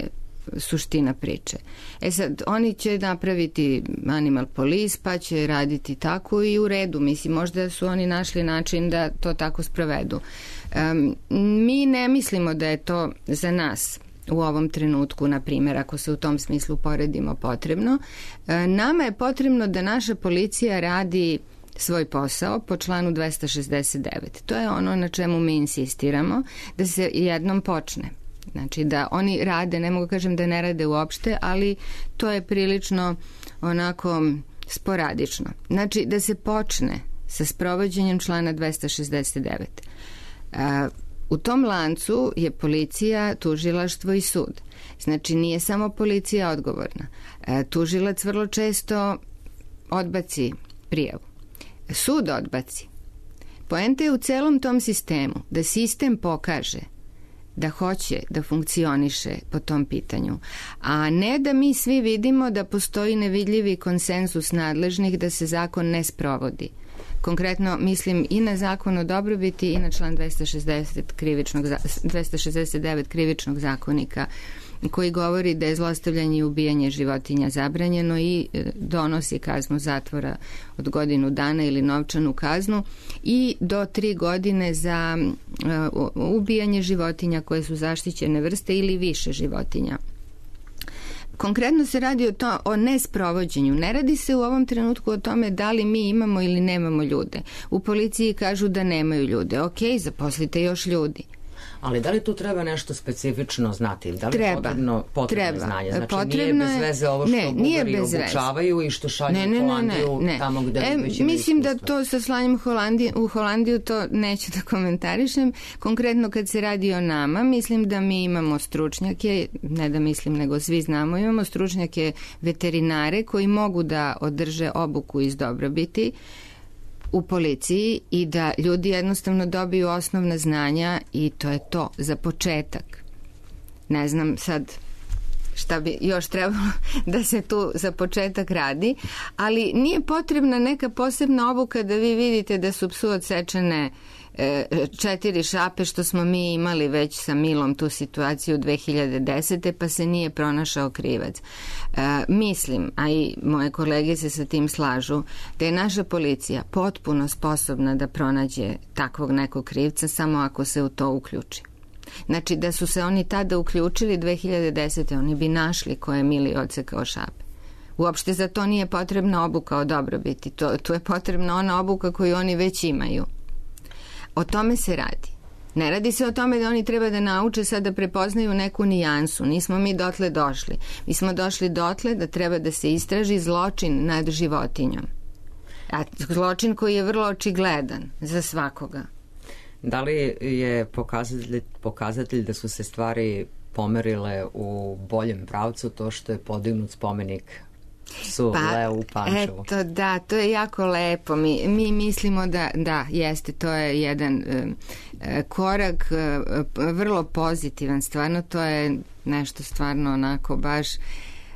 suština priče. E sad, oni će napraviti animal police, pa će raditi tako i u redu. Mislim, možda su oni našli način da to tako sprovedu. Um, mi ne mislimo da je to za nas u ovom trenutku, na primjer, ako se u tom smislu poredimo, potrebno. E, nama je potrebno da naša policija radi svoj posao po članu dvesta šezdeset devet. To je ono na čemu mi insistiramo, da se jednom počne. Znači da oni rade, ne mogu kažem da ne rade uopšte, ali to je prilično onako sporadično. Znači da se počne sa sprovođenjem člana dvesta šezdeset devet. Uh, u tom lancu je policija, tužilaštvo i sud. Znači nije samo policija odgovorna. Uh, tužilac vrlo često odbaci prijavu. Sud odbaci. Poenta je u celom tom sistemu da sistem pokaže da hoće da funkcioniše po tom pitanju, a ne da mi svi vidimo da postoji nevidljivi konsenzus nadležnih da se zakon ne sprovodi. Konkretno mislim i na zakon o dobrobiti i na član dvesta šezdeset krivičnog, dvesta šezdeset devet krivičnog zakonika, koji govori da je zlostavljanje i ubijanje životinja zabranjeno i donosi kaznu zatvora od godinu dana ili novčanu kaznu i do tri godine za uh, ubijanje životinja koje su zaštićene vrste ili više životinja. Konkretno se radi o, to, o nesprovođenju. Ne radi se u ovom trenutku o tome da li mi imamo ili nemamo ljude. U policiji kažu da nemaju ljude. Ok, zaposlite još ljudi. Ali da li tu treba nešto specifično znati? Da li treba, je potrebno, potrebno treba. znanje? Znači potrebno nije bez veze ovo što ne, Bugari obučavaju i što šalju ne, ne, u Holandiju ne, ne. tamo gde e, već imaju mislim iskustva. da to sa slanjem Holandije, u Holandiju to neću da komentarišem. Konkretno kad se radi o nama, mislim da mi imamo stručnjake, ne da mislim nego svi znamo, imamo stručnjake veterinare koji mogu da održe obuku iz dobrobiti u policiji i da ljudi jednostavno dobiju osnovna znanja i to je to za početak. Ne znam sad šta bi još trebalo da se tu za početak radi, ali nije potrebna neka posebna obuka da vi vidite da su psu odsečene e, četiri šape, što smo mi imali već sa Milom tu situaciju dve hiljade desete. pa se nije pronašao krivac. E, mislim, a i moje kolege se sa tim slažu, da je naša policija potpuno sposobna da pronađe takvog nekog krivca samo ako se u to uključi. Znači da su se oni tada uključili dve hiljade desete. oni bi našli ko je Mili odsekao šape. Uopšte za to nije potrebna obuka o dobrobiti. To, to je potrebna ona obuka koju oni već imaju. O tome se radi. Ne radi se o tome da oni treba da nauče sad da prepoznaju neku nijansu. Nismo mi dotle došli. Mi smo došli dotle da treba da se istraži zločin nad životinjom. A zločin koji je vrlo očigledan za svakoga. Da li je pokazatelj, pokazatelj da su se stvari pomerile u boljem pravcu to što je podignut spomenik psu pa, Leu u Pančevu? Eto, da, to je jako lepo. Mi, mi mislimo da, da, jeste, to je jedan e, korak e, vrlo pozitivan. Stvarno, to je nešto stvarno onako baš, e,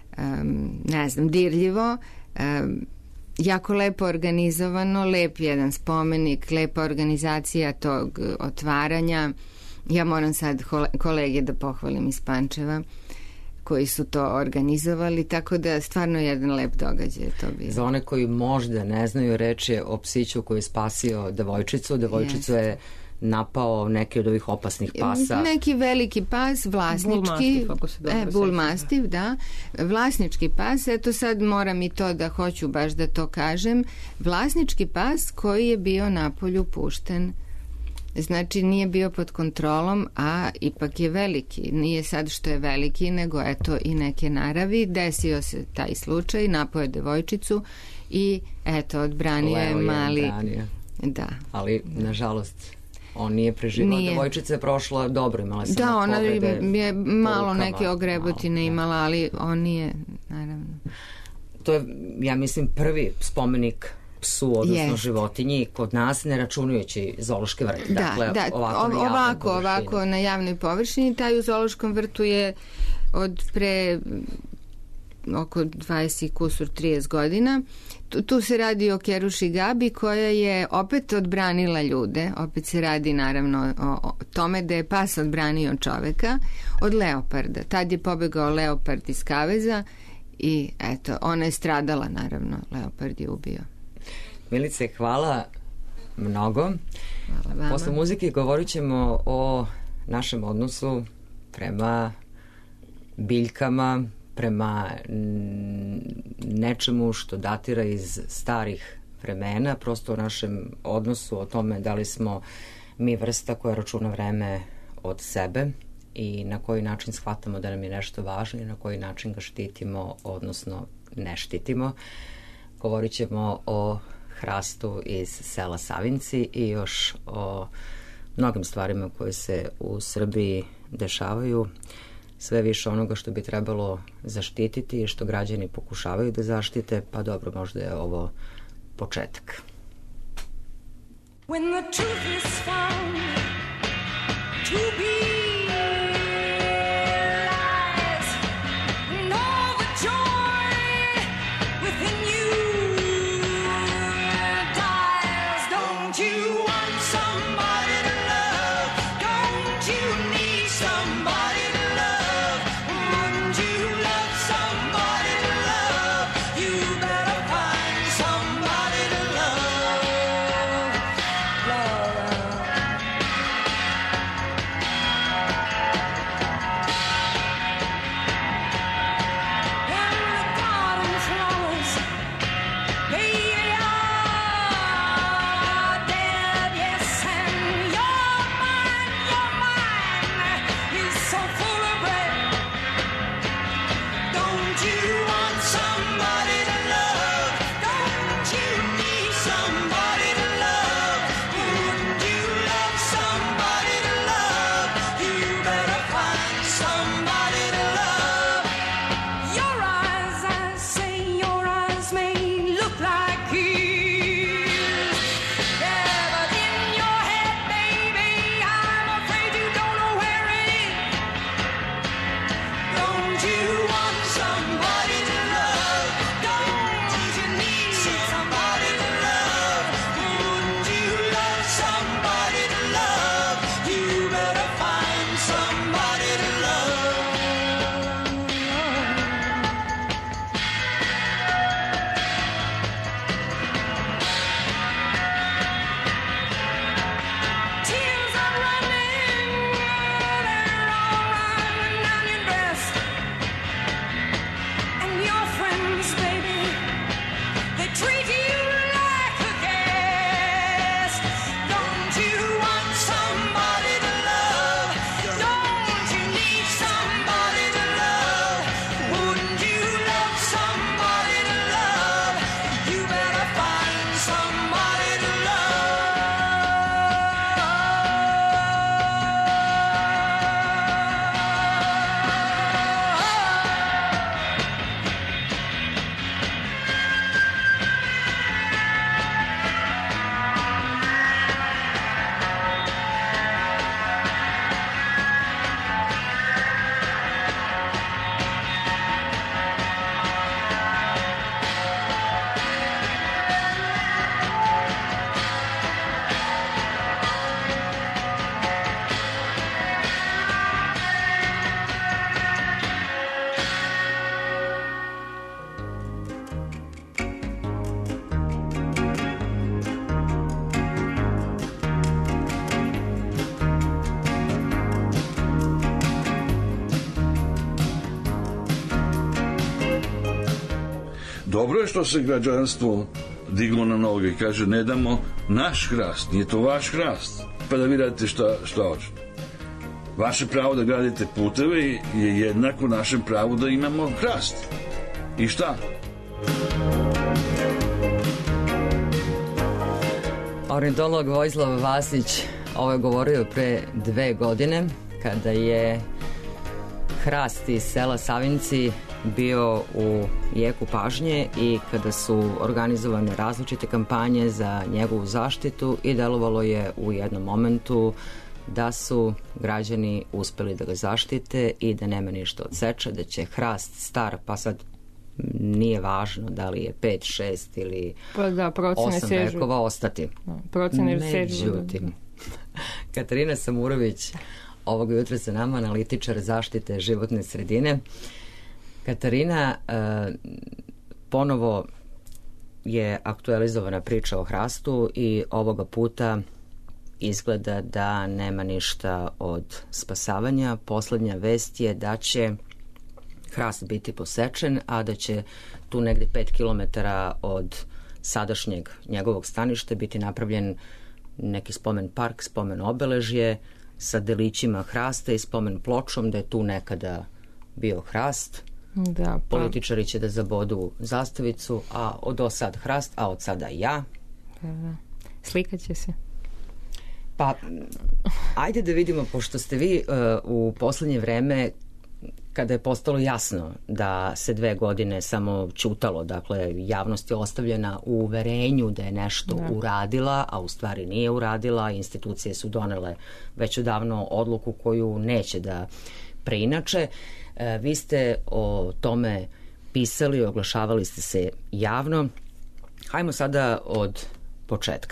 ne znam, dirljivo. E, jako lepo organizovano, lep jedan spomenik, lepa organizacija tog otvaranja. Ja moram sad kolege da pohvalim iz Pančeva koji su to organizovali, tako da stvarno jedan lep događaj je to bio. Za one koji možda ne znaju, reč je o psiću koji je spasio devojčicu. Devojčicu yes. je napao neki od ovih opasnih pasa. Neki veliki pas, vlasnički. E, Bull Mastiff, da. Vlasnički pas, eto sad moram i to da hoću baš da to kažem. Vlasnički pas koji je bio napolju pušten. Znači nije bio pod kontrolom, a ipak je veliki. Nije sad što je veliki, nego eto i neke naravi. Desio se taj slučaj, napao je devojčicu i eto, odbranio je mali... Odbranio. Da. Ali, nažalost, on nije preživao. Nije. Devojčica je prošla dobro, imala sam da, ona je malo polukama, neke ogrebotine malo, imala, ali on nije, naravno. To je, ja mislim, prvi spomenik psu, odnosno Jest. životinji kod nas, ne računajući zoološki vrt. Da, dakle, da, ovako, na ovako, ovako na javnoj površini. Taj u zoološkom vrtu je od pre oko dvadeset i kusur trideset godina. Tu, tu se radi o Keruši Gabi koja je opet odbranila ljude, opet se radi naravno o, o tome da je pas odbranio čoveka od leoparda. Tad je pobegao leopard iz kaveza i eto, ona je stradala naravno, leopard je ubio. Milice, hvala mnogo. Hvala vama. Posle muzike govorit ćemo o našem odnosu prema biljkama, prema nečemu što datira iz starih vremena, prosto o našem odnosu, o tome da li smo mi vrsta koja računa vreme od sebe i na koji način shvatamo da nam je nešto važno i na koji način ga štitimo, odnosno ne štitimo. Govorit ćemo o hrastu iz sela Savinci i još o mnogim stvarima koje se u Srbiji dešavaju, sve više onoga što bi trebalo zaštititi i što građani pokušavaju da zaštite, pa dobro, možda je ovo početak. When the truth is found to be lies, and all the joy within you dies. Don't you want somebody to love? Don't you need somebody to love? Wouldn't you love somebody to love? You better find somebody to love. Love. And the garden flowers, they are dead, yes, and your mind, your mind is so full of bread. Don't you want somebody to love? Don't you need somebody to love? Wouldn't you love somebody to love? You better find somebody to love. Your eyes, I say, your eyes may look like his. Yeah, but in your head, baby, I'm afraid you don't know where it is. Don't you want somebody to love? Don't you need somebody to love? Wouldn't you love somebody to love? You better find somebody to love. Tears are running, they're all running down your dress. And your friends, baby, they treat you like a guest. Don't you want somebody to love? Don't you need somebody to love? Wouldn't you love somebody to love? You better find somebody to Dobro je što se građanstvo diglo na noge i kaže ne damo naš hrast, nije to vaš hrast, pa da vi radite šta, šta hoćete. Vaše pravo da gradite puteve je jednako našem pravu da imamo hrast. I šta? Ornitolog Vojislav Vasić ovo je govorio pre dve godine kada je hrast iz sela Savinci bio u jeku pažnje i kada su organizovane različite kampanje za njegovu zaštitu i delovalo je u jednom momentu da su građani uspeli da ga zaštite i da nema ništa od seče, da će hrast star, pa sad nije važno da li je pet, šest ili pa da, procene osam sežu. vekova ostati. Procene sežu. Međutim, Katarina Samurović ovog jutra sa nama, analitičar zaštite životne sredine. Katarina, ponovo je aktualizovana priča o hrastu i ovoga puta izgleda da nema ništa od spasavanja. Poslednja vest je da će hrast biti posečen, a da će tu negde pet kilometara od sadašnjeg njegovog staništa biti napravljen neki spomen park, spomen obeležje sa delićima hrasta i spomen pločom da je tu nekada bio hrast. Da, pa... Političari će da zabodu zastavicu, a od osad hrast, a od sada ja. Da, da. Slikat će se. Pa, ajde da vidimo, pošto ste vi uh, u poslednje vreme, kada je postalo jasno da se dve godine samo ćutalo, dakle, javnost je ostavljena u uverenju da je nešto da. uradila, a u stvari nije uradila, institucije su donele već odavno odluku koju neće da preinače. E, vi ste o tome pisali, oglašavali ste se javno. Hajmo sada od početka.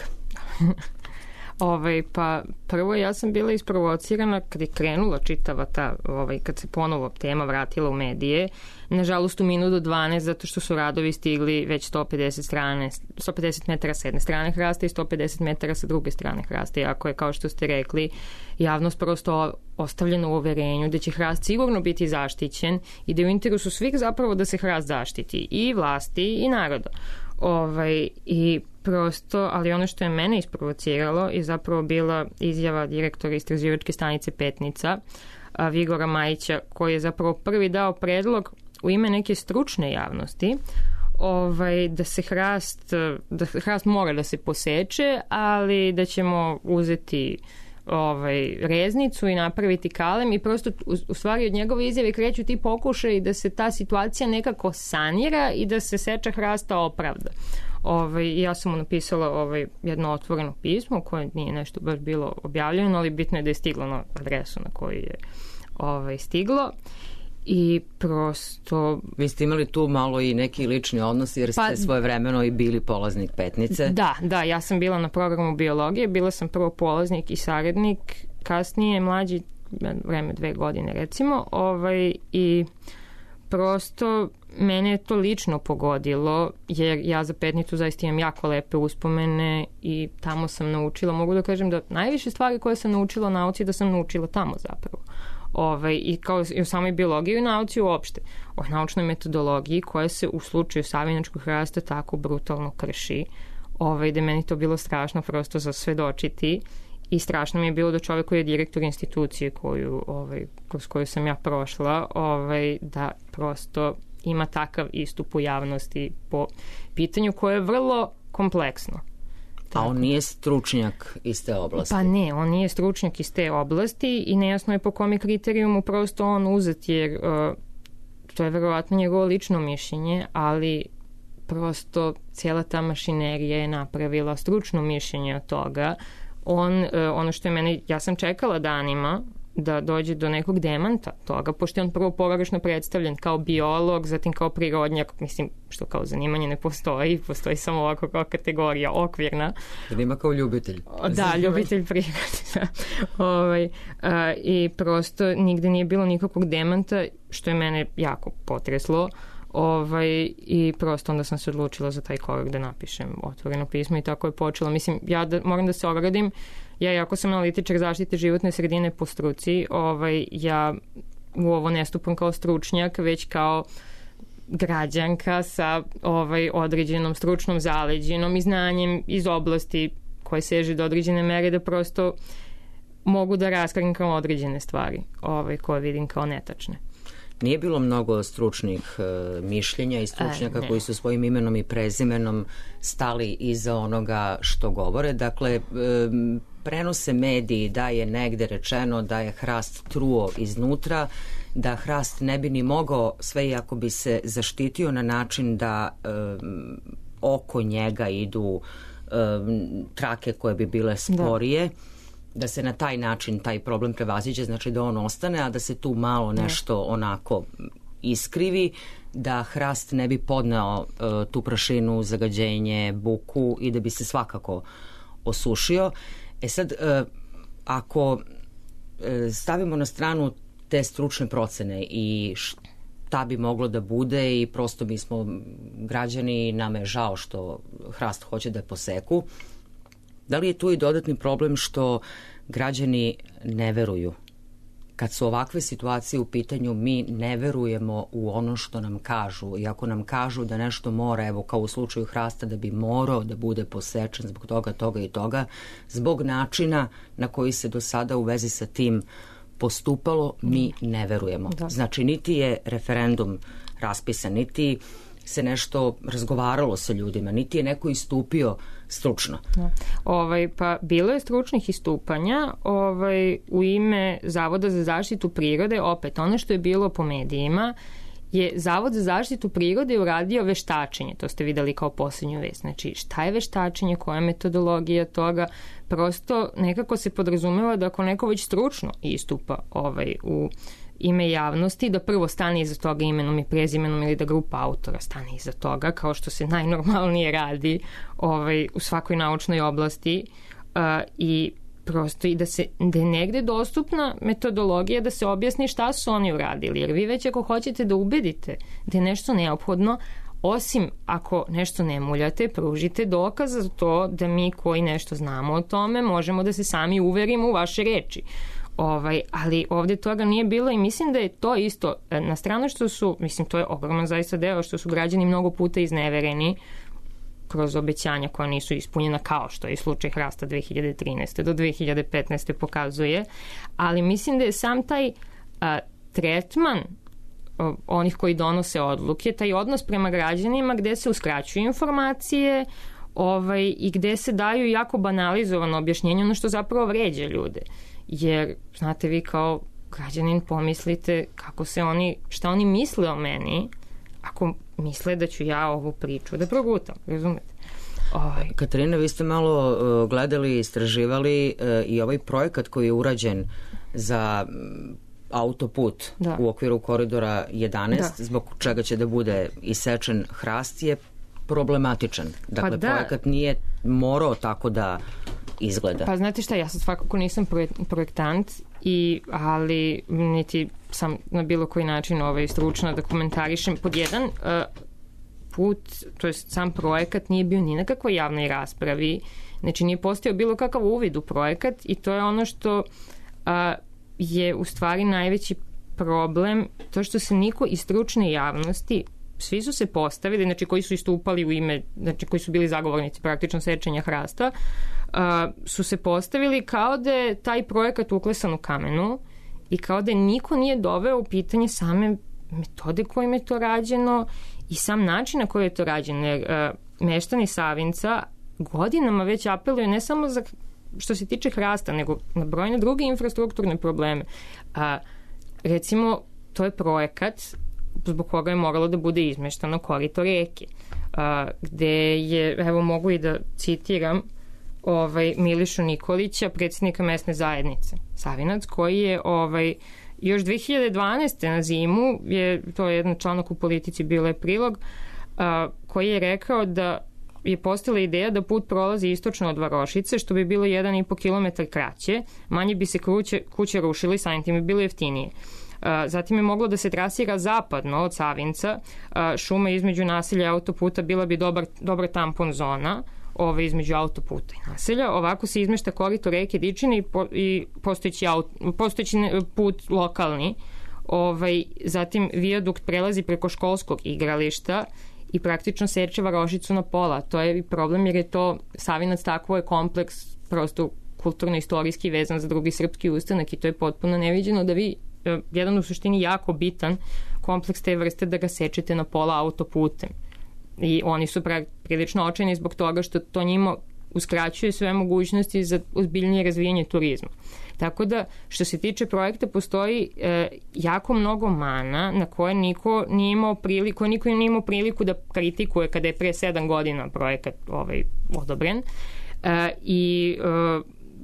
Ovaj, pa prvo ja sam bila isprovocirana kad je krenula čitava ta, ovaj, kad se ponovo tema vratila u medije, nažalost u minutu dvanaest, zato što su radovi stigli već sto pedeset strane, sto pedeset metara sa jedne strane hrasta i sto pedeset metara sa druge strane hrasta. Iako je, kao što ste rekli, javnost prosto ostavljena u uverenju da će hrast sigurno biti zaštićen i da je u interesu svih zapravo da se hrast zaštiti, i vlasti i naroda. Ovaj, i prosto, ali ono što je mene isprovociralo je zapravo bila izjava direktora istraživačke stanice Petnica, Vigora Majića, koji je zapravo prvi dao predlog u ime neke stručne javnosti, ovaj, da se hrast, da hrast mora da se poseče, ali da ćemo uzeti ovaj, reznicu i napraviti kalem, i prosto u, u stvari od njegove izjave kreću ti pokušaj da se ta situacija nekako sanira i da se seča hrasta opravda. Ovaj, ja sam mu napisala ovaj, jedno otvoreno pismo koje nije nešto baš bilo objavljeno, ali bitno je da je stiglo na adresu na koju je ovaj, stiglo. I prosto... Vi ste imali tu malo i neki lični odnos, jer ste pa, svojevremeno i bili polaznik Petnice. Da, da, ja sam bila na programu biologije, bila sam prvo polaznik i saradnik, kasnije mlađi, vreme dve godine recimo, ovaj, i prosto mene je to lično pogodilo, jer ja za Petnicu zaista imam jako lepe uspomene i tamo sam naučila, mogu da kažem da najviše stvari koje sam naučila u nauci da sam naučila tamo zapravo. Ovaj, i kao i u samoj biologiji i nauci uopšte, o naučnoj metodologiji koja se u slučaju savinačkog hrasta tako brutalno krši, ovaj, da meni to bilo strašno prosto za svedočiti, i strašno mi je bilo da čovjek koji je direktor institucije koju, ovaj, kroz koju sam ja prošla, ovaj, da prosto ima takav istup u javnosti po pitanju koje je vrlo kompleksno. A on nije stručnjak iz te oblasti? Pa ne, on nije stručnjak iz te oblasti i nejasno je po kom je kriterijumu prosto on uzet, jer uh, to je verovatno njegovo lično mišljenje, ali prosto cijela ta mašinerija je napravila stručno mišljenje od toga. On, uh, ono što je mene, ja sam čekala danima da dođe do nekog demanta toga, pošto je on prvo pogrešno predstavljen kao biolog, zatim kao prirodnjak, mislim, što kao zanimanje ne postoji, postoji samo ovako kao kategorija okvirna. Jer ima kao ljubitelj. Da, ljubitelj prirode. ovaj, a, I prosto nigde nije bilo nikakvog demanta, što je mene jako potreslo. Ovaj, i prosto onda sam se odlučila za taj korak da napišem otvoreno pismo i tako je počelo. Mislim, ja da, moram da se ogradim, ja jako sam analitičar zaštite životne sredine po struci, ovaj, ja u ovo ne stupam kao stručnjak, već kao građanka sa ovaj, određenom stručnom zaleđinom i znanjem iz oblasti koje seže do određene mere, da prosto mogu da raskrinkam određene stvari ovaj, koje vidim kao netačne. Nije bilo mnogo stručnih uh, mišljenja i stručnjaka e, koji su svojim imenom i prezimenom stali iza onoga što govore. Dakle, um, prenose mediji da je negde rečeno da je hrast truo iznutra, da hrast ne bi ni mogao, sve i ako bi se zaštitio na način da um, oko njega idu um, trake koje bi bile sporije. Da. da se na taj način taj problem prevaziđe, znači da on ostane, a da se tu malo nešto onako iskrivi, da hrast ne bi podneo uh, tu prašinu, zagađenje, buku i da bi se svakako osušio. E sad, uh, ako uh, stavimo na stranu te stručne procene i šta bi moglo da bude i prosto mi smo građani, nama je žao što hrast hoće da poseku, da li je tu i dodatni problem što građani ne veruju? Kad su ovakve situacije u pitanju, mi ne verujemo u ono što nam kažu. I ako nam kažu da nešto mora, evo kao u slučaju hrasta, da bi morao da bude posečen zbog toga, toga i toga, zbog načina na koji se do sada u vezi sa tim postupalo, mi ne verujemo. Da. Znači, niti je referendum raspisan, niti se nešto razgovaralo sa ljudima, niti je neko istupio stručno. Da. Ovaj, pa bilo je stručnih istupanja ovaj, u ime Zavoda za zaštitu prirode. Opet, ono što je bilo po medijima je Zavod za zaštitu prirode uradio veštačenje. To ste videli kao posljednju vest. Znači, šta je veštačenje, koja je metodologija toga? Prosto nekako se podrazumeva da ako neko već stručno istupa ovaj, u ime javnosti, da prvo stane iza toga imenom i prezimenom ili da grupa autora stane iza toga, kao što se najnormalnije radi ovaj, u svakoj naučnoj oblasti uh, i prosto i da, se, da je negde dostupna metodologija da se objasni šta su oni uradili, jer vi već ako hoćete da ubedite da je nešto neophodno, osim ako nešto ne muljate, pružite dokaza za to da mi koji nešto znamo o tome možemo da se sami uverimo u vaše reči. Ovaj, ali ovde toga nije bilo i mislim da je to isto na stranu što su, mislim to je ogroman zaista deo što su građani mnogo puta iznevereni kroz obećanja koja nisu ispunjena, kao što je i slučaj hrasta dve hiljade trinaeste do dve hiljade petnaeste pokazuje, ali mislim da je sam taj a, tretman a, onih koji donose odluke, taj odnos prema građanima gde se uskraćuju informacije ovaj, i gde se daju jako banalizovano objašnjenje, ono što zapravo vređa ljude. Jer, znate, vi kao građanin pomislite kako se oni, šta oni misle o meni ako misle da ću ja ovu priču da progutam, razumete? Ovaj. Katarina, vi ste malo uh, gledali, istraživali uh, i ovaj projekat koji je urađen za um, autoput da. U okviru koridora jedanaest, da. Zbog čega će da bude isečen hrast, je problematičan. Dakle, pa da. Projekat nije morao tako da izgleda. Pa znate šta, ja sad svakako nisam projektant, i, ali niti sam na bilo koji način ovaj, stručna da komentarišem. Pod jedan, uh, put, to je sam projekat nije bio ni na kakvoj javnoj raspravi, znači nije postojao bilo kakav uvid u projekat i to je ono što uh, je u stvari najveći problem, to što se niko iz stručne javnosti, svi su se postavili, znači koji su istupali u ime, znači koji su bili zagovornici praktično sečenja hrasta, uh, su se postavili kao da je taj projekat uklesan u kamenu i kao da niko nije doveo u pitanje same metode kojim je to rađeno i sam način na koji je to rađeno. Jer uh, meštani Savinca godinama već apeluju ne samo za što se tiče hrasta, nego na brojne druge infrastrukturne probleme. Uh, recimo, to je projekat zbog koga je moralo da bude izmeštano korito reke, uh, gde je, evo mogu i da citiram ovaj, Milišu Nikolića, predsjednika mesne zajednice Savinac, koji je ovaj, još dve hiljade dvanaeste na zimu, je, to je jedan članak u Politici, bilo je prilog, uh, koji je rekao da je postala ideja da put prolazi istočno od Varošice, što bi bilo jedan i po kilometar kraće, manje bi se kuće, kuće rušili, samim tim bi bilo jeftinije. Zatim je moglo da se trasira zapadno od Savinca, šuma između naselja i autoputa bila bi dobar, dobar tampon zona, ove između autoputa i naselja. Ovako se izmešta korito reke Dičine i, po, i postojeći, auto, postojeći put lokalni. Ovaj, zatim vijadukt prelazi preko školskog igrališta i praktično seče Varošicu na pola. To je problem jer je to Savinac, takvo je kompleks prosto kulturno-istorijski vezan za drugi srpski ustanak i to je potpuno neviđeno da vi jedan u suštini jako bitan kompleks te vrste da ga sečete na pola autoputem. I oni su prilično očajni zbog toga što to njima uskraćuje sve mogućnosti za ozbiljnije razvijanje turizma. Tako da, što se tiče projekta, postoji e, jako mnogo mana na koje niko nije imao priliku, koje niko nije imao priliku da kritikuje kada je pre sedam godina projekat ovaj, odobren. E, I e,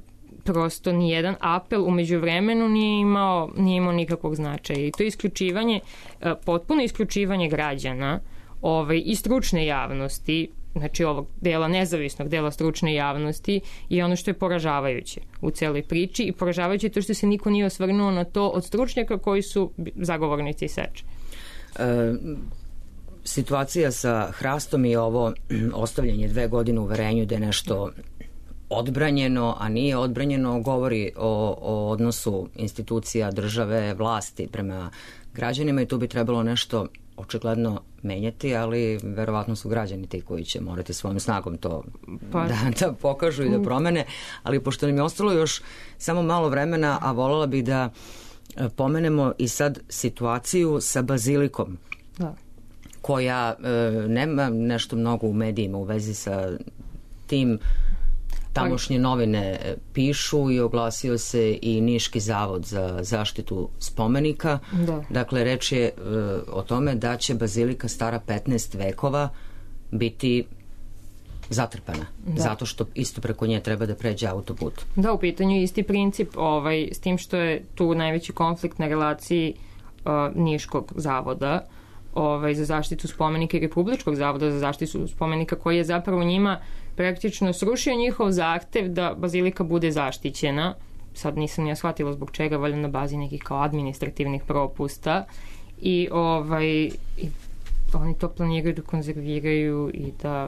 prosto nijedan apel umeđu vremenu nije imao, nije imao nikakvog značaja. I to isključivanje, potpuno isključivanje građana ovaj, i stručne javnosti, znači ovog dela, nezavisnog dela stručne javnosti, je ono što je poražavajuće u celoj priči i poražavajuće to što se niko nije osvrnuo na to od stručnjaka koji su zagovornici seče. E, situacija sa hrastom i ovo ostavljanje dve godine u uverenju da je nešto odbranjeno, a nije odbranjeno, govori o, o odnosu institucija, države, vlasti prema građanima i tu bi trebalo nešto očigledno menjati, ali verovatno su građani ti koji će morati svojom snagom to pa. da, da pokažu i da promene, ali pošto nam je ostalo još samo malo vremena, a voljela bih da pomenemo i sad situaciju sa bazilikom, da. koja e, nema nešto mnogo u medijima u vezi sa tim. Tamošnje novine pišu i oglasio se i Niški zavod za zaštitu spomenika. Da. Dakle, reč je e, o tome da će bazilika stara petnaest vekova biti zatrpana. Da. Zato što isto preko nje treba da pređe autoput. Da, u pitanju je isti princip, ovaj, s tim što je tu najveći konflikt na relaciji uh, Niškog zavoda ovaj, za zaštitu spomenika i Republičkog zavoda za zaštitu spomenika, koji je zapravo njima praktično srušio njihov zahtev da bazilika bude zaštićena. Sad nisam ja shvatila zbog čega, valjda na bazi nekih kao administrativnih propusta i, ovaj, i oni to planiraju da konzerviraju i da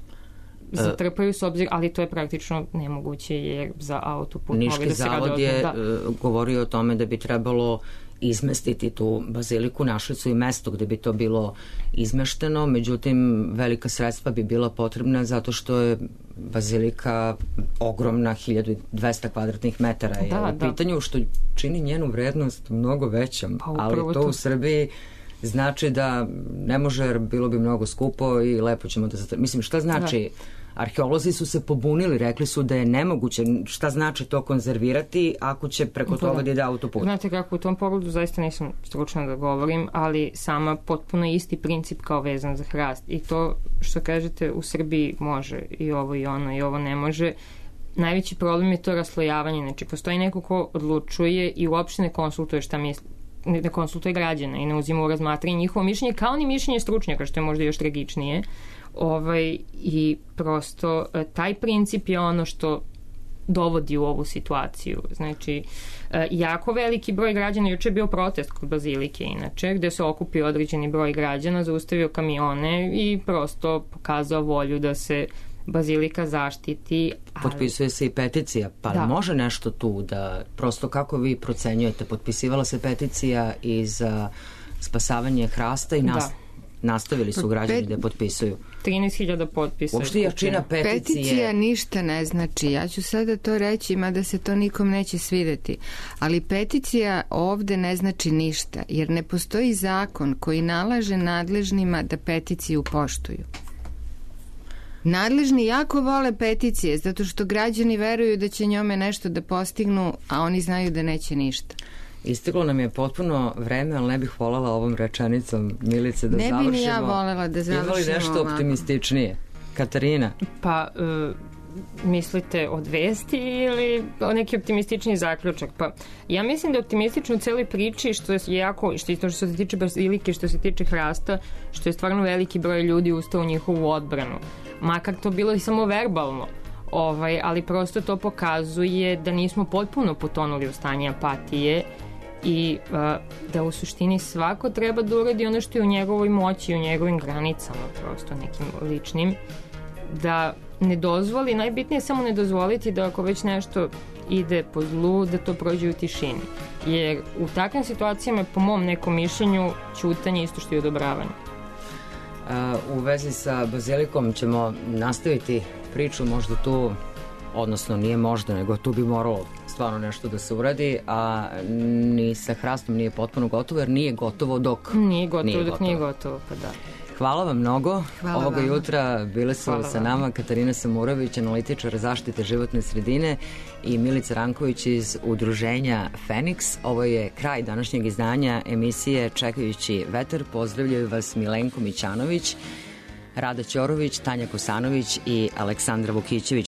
zatrpaju s obzir, ali to je praktično nemoguće jer za autoput Niški da se rade zavod je da. govorio o tome da bi trebalo izmestiti tu baziliku, našli su i mesto gde bi to bilo izmešteno, međutim velika sredstva bi bila potrebna zato što je bazilika ogromna, hiljadu dvesta kvadratnih metara je da, u da. pitanju, što čini njenu vrednost mnogo većom, pa, ali to, to u Srbiji znači da ne može, jer bilo bi mnogo skupo i lepo ćemo da zatrpimo. Mislim, šta znači? Da. Arheolozi su se pobunili, rekli su da je nemoguće, šta znači to konzervirati ako će preko da. toga da ide autoput. Znate kako, u tom pogledu zaista nisam stručna da govorim, ali sama potpuno isti princip kao vezan za hrast. I to što kažete u Srbiji može i ovo i ono i ovo ne može. Najveći problem je to raslojavanje. Znači, postoji neko ko odlučuje i uopšte ne konsultuje šta misli, ne konsultuje građana i ne uzima u razmatranje njihovo mišljenje, kao ni mišljenje stručnjaka, što je možda još tragičnije. Ovaj, i prosto taj princip je ono što dovodi u ovu situaciju. Znači, jako veliki broj građana, juče je bio protest kod bazilike inače, gde se okupio određeni broj građana, zaustavio kamione i prosto pokazao volju da se bazilika zaštiti. Ali... Potpisuje se i peticija, pa da. može nešto tu da, prosto kako vi procenjujete, potpisivala se peticija i za spasavanje hrasta i nas... da. nastavili su građani Pet... da potpisuju. trinaest hiljada potpisa. Uopšte jačina peticije. Peticija ništa ne znači. Ja ću sada to reći, mada se to nikom neće svideti. Ali peticija ovde ne znači ništa, jer ne postoji zakon koji nalaže nadležnima da peticiju poštuju. Nadležni jako vole peticije, zato što građani veruju da će njome nešto da postignu, a oni znaju da neće ništa. Istiglo nam je potpuno vreme, ali ne bih voljela ovom rečenicom, Milice, da ne završimo. Ne bi ni ja voljela da završimo ovako. Ima li nešto optimističnije? Katarina? Pa, e, mislite od vesti ili o neki optimistični zaključak? Pa, ja mislim da je optimistično u celoj priči što je jako, što, što se tiče bazilike, što se tiče hrasta, što je stvarno veliki broj ljudi ustao u njihovu odbranu. Makar to bilo i samo verbalno. Ovaj, ali prosto to pokazuje da nismo potpuno potonuli u stanje apatije i uh, da u suštini svako treba da uradi ono što je u njegovoj moći, u njegovim granicama, prosto nekim ličnim, da ne dozvoli, najbitnije je samo ne dozvoliti da ako već nešto ide po zlu, da to prođe u tišini. Jer u takvim situacijama, po mom nekom mišljenju, ćutanje isto što je odobravanje. Uh, u vezi sa bazilikom ćemo nastaviti priču, možda tu, odnosno nije možda, nego tu bi moralo stvarno nešto da se uradi, a ni sa hrastom nije potpuno gotovo, jer nije gotovo dok nije gotovo, nije dok gotovo. nije gotovo, pa da. Hvala vam mnogo. Hvala Ovoga vam. jutra bile su Hvala sa vam. nama Katarina Samurović, analitičar zaštite životne sredine, i Milica Ranković iz udruženja Feniks. Ovo je kraj današnjeg izdanja emisije Čekajući vetar. Pozdravljaju vas Milenko Mićanović, Rada Ćorović, Tanja Kosanović i Aleksandra Vukićević.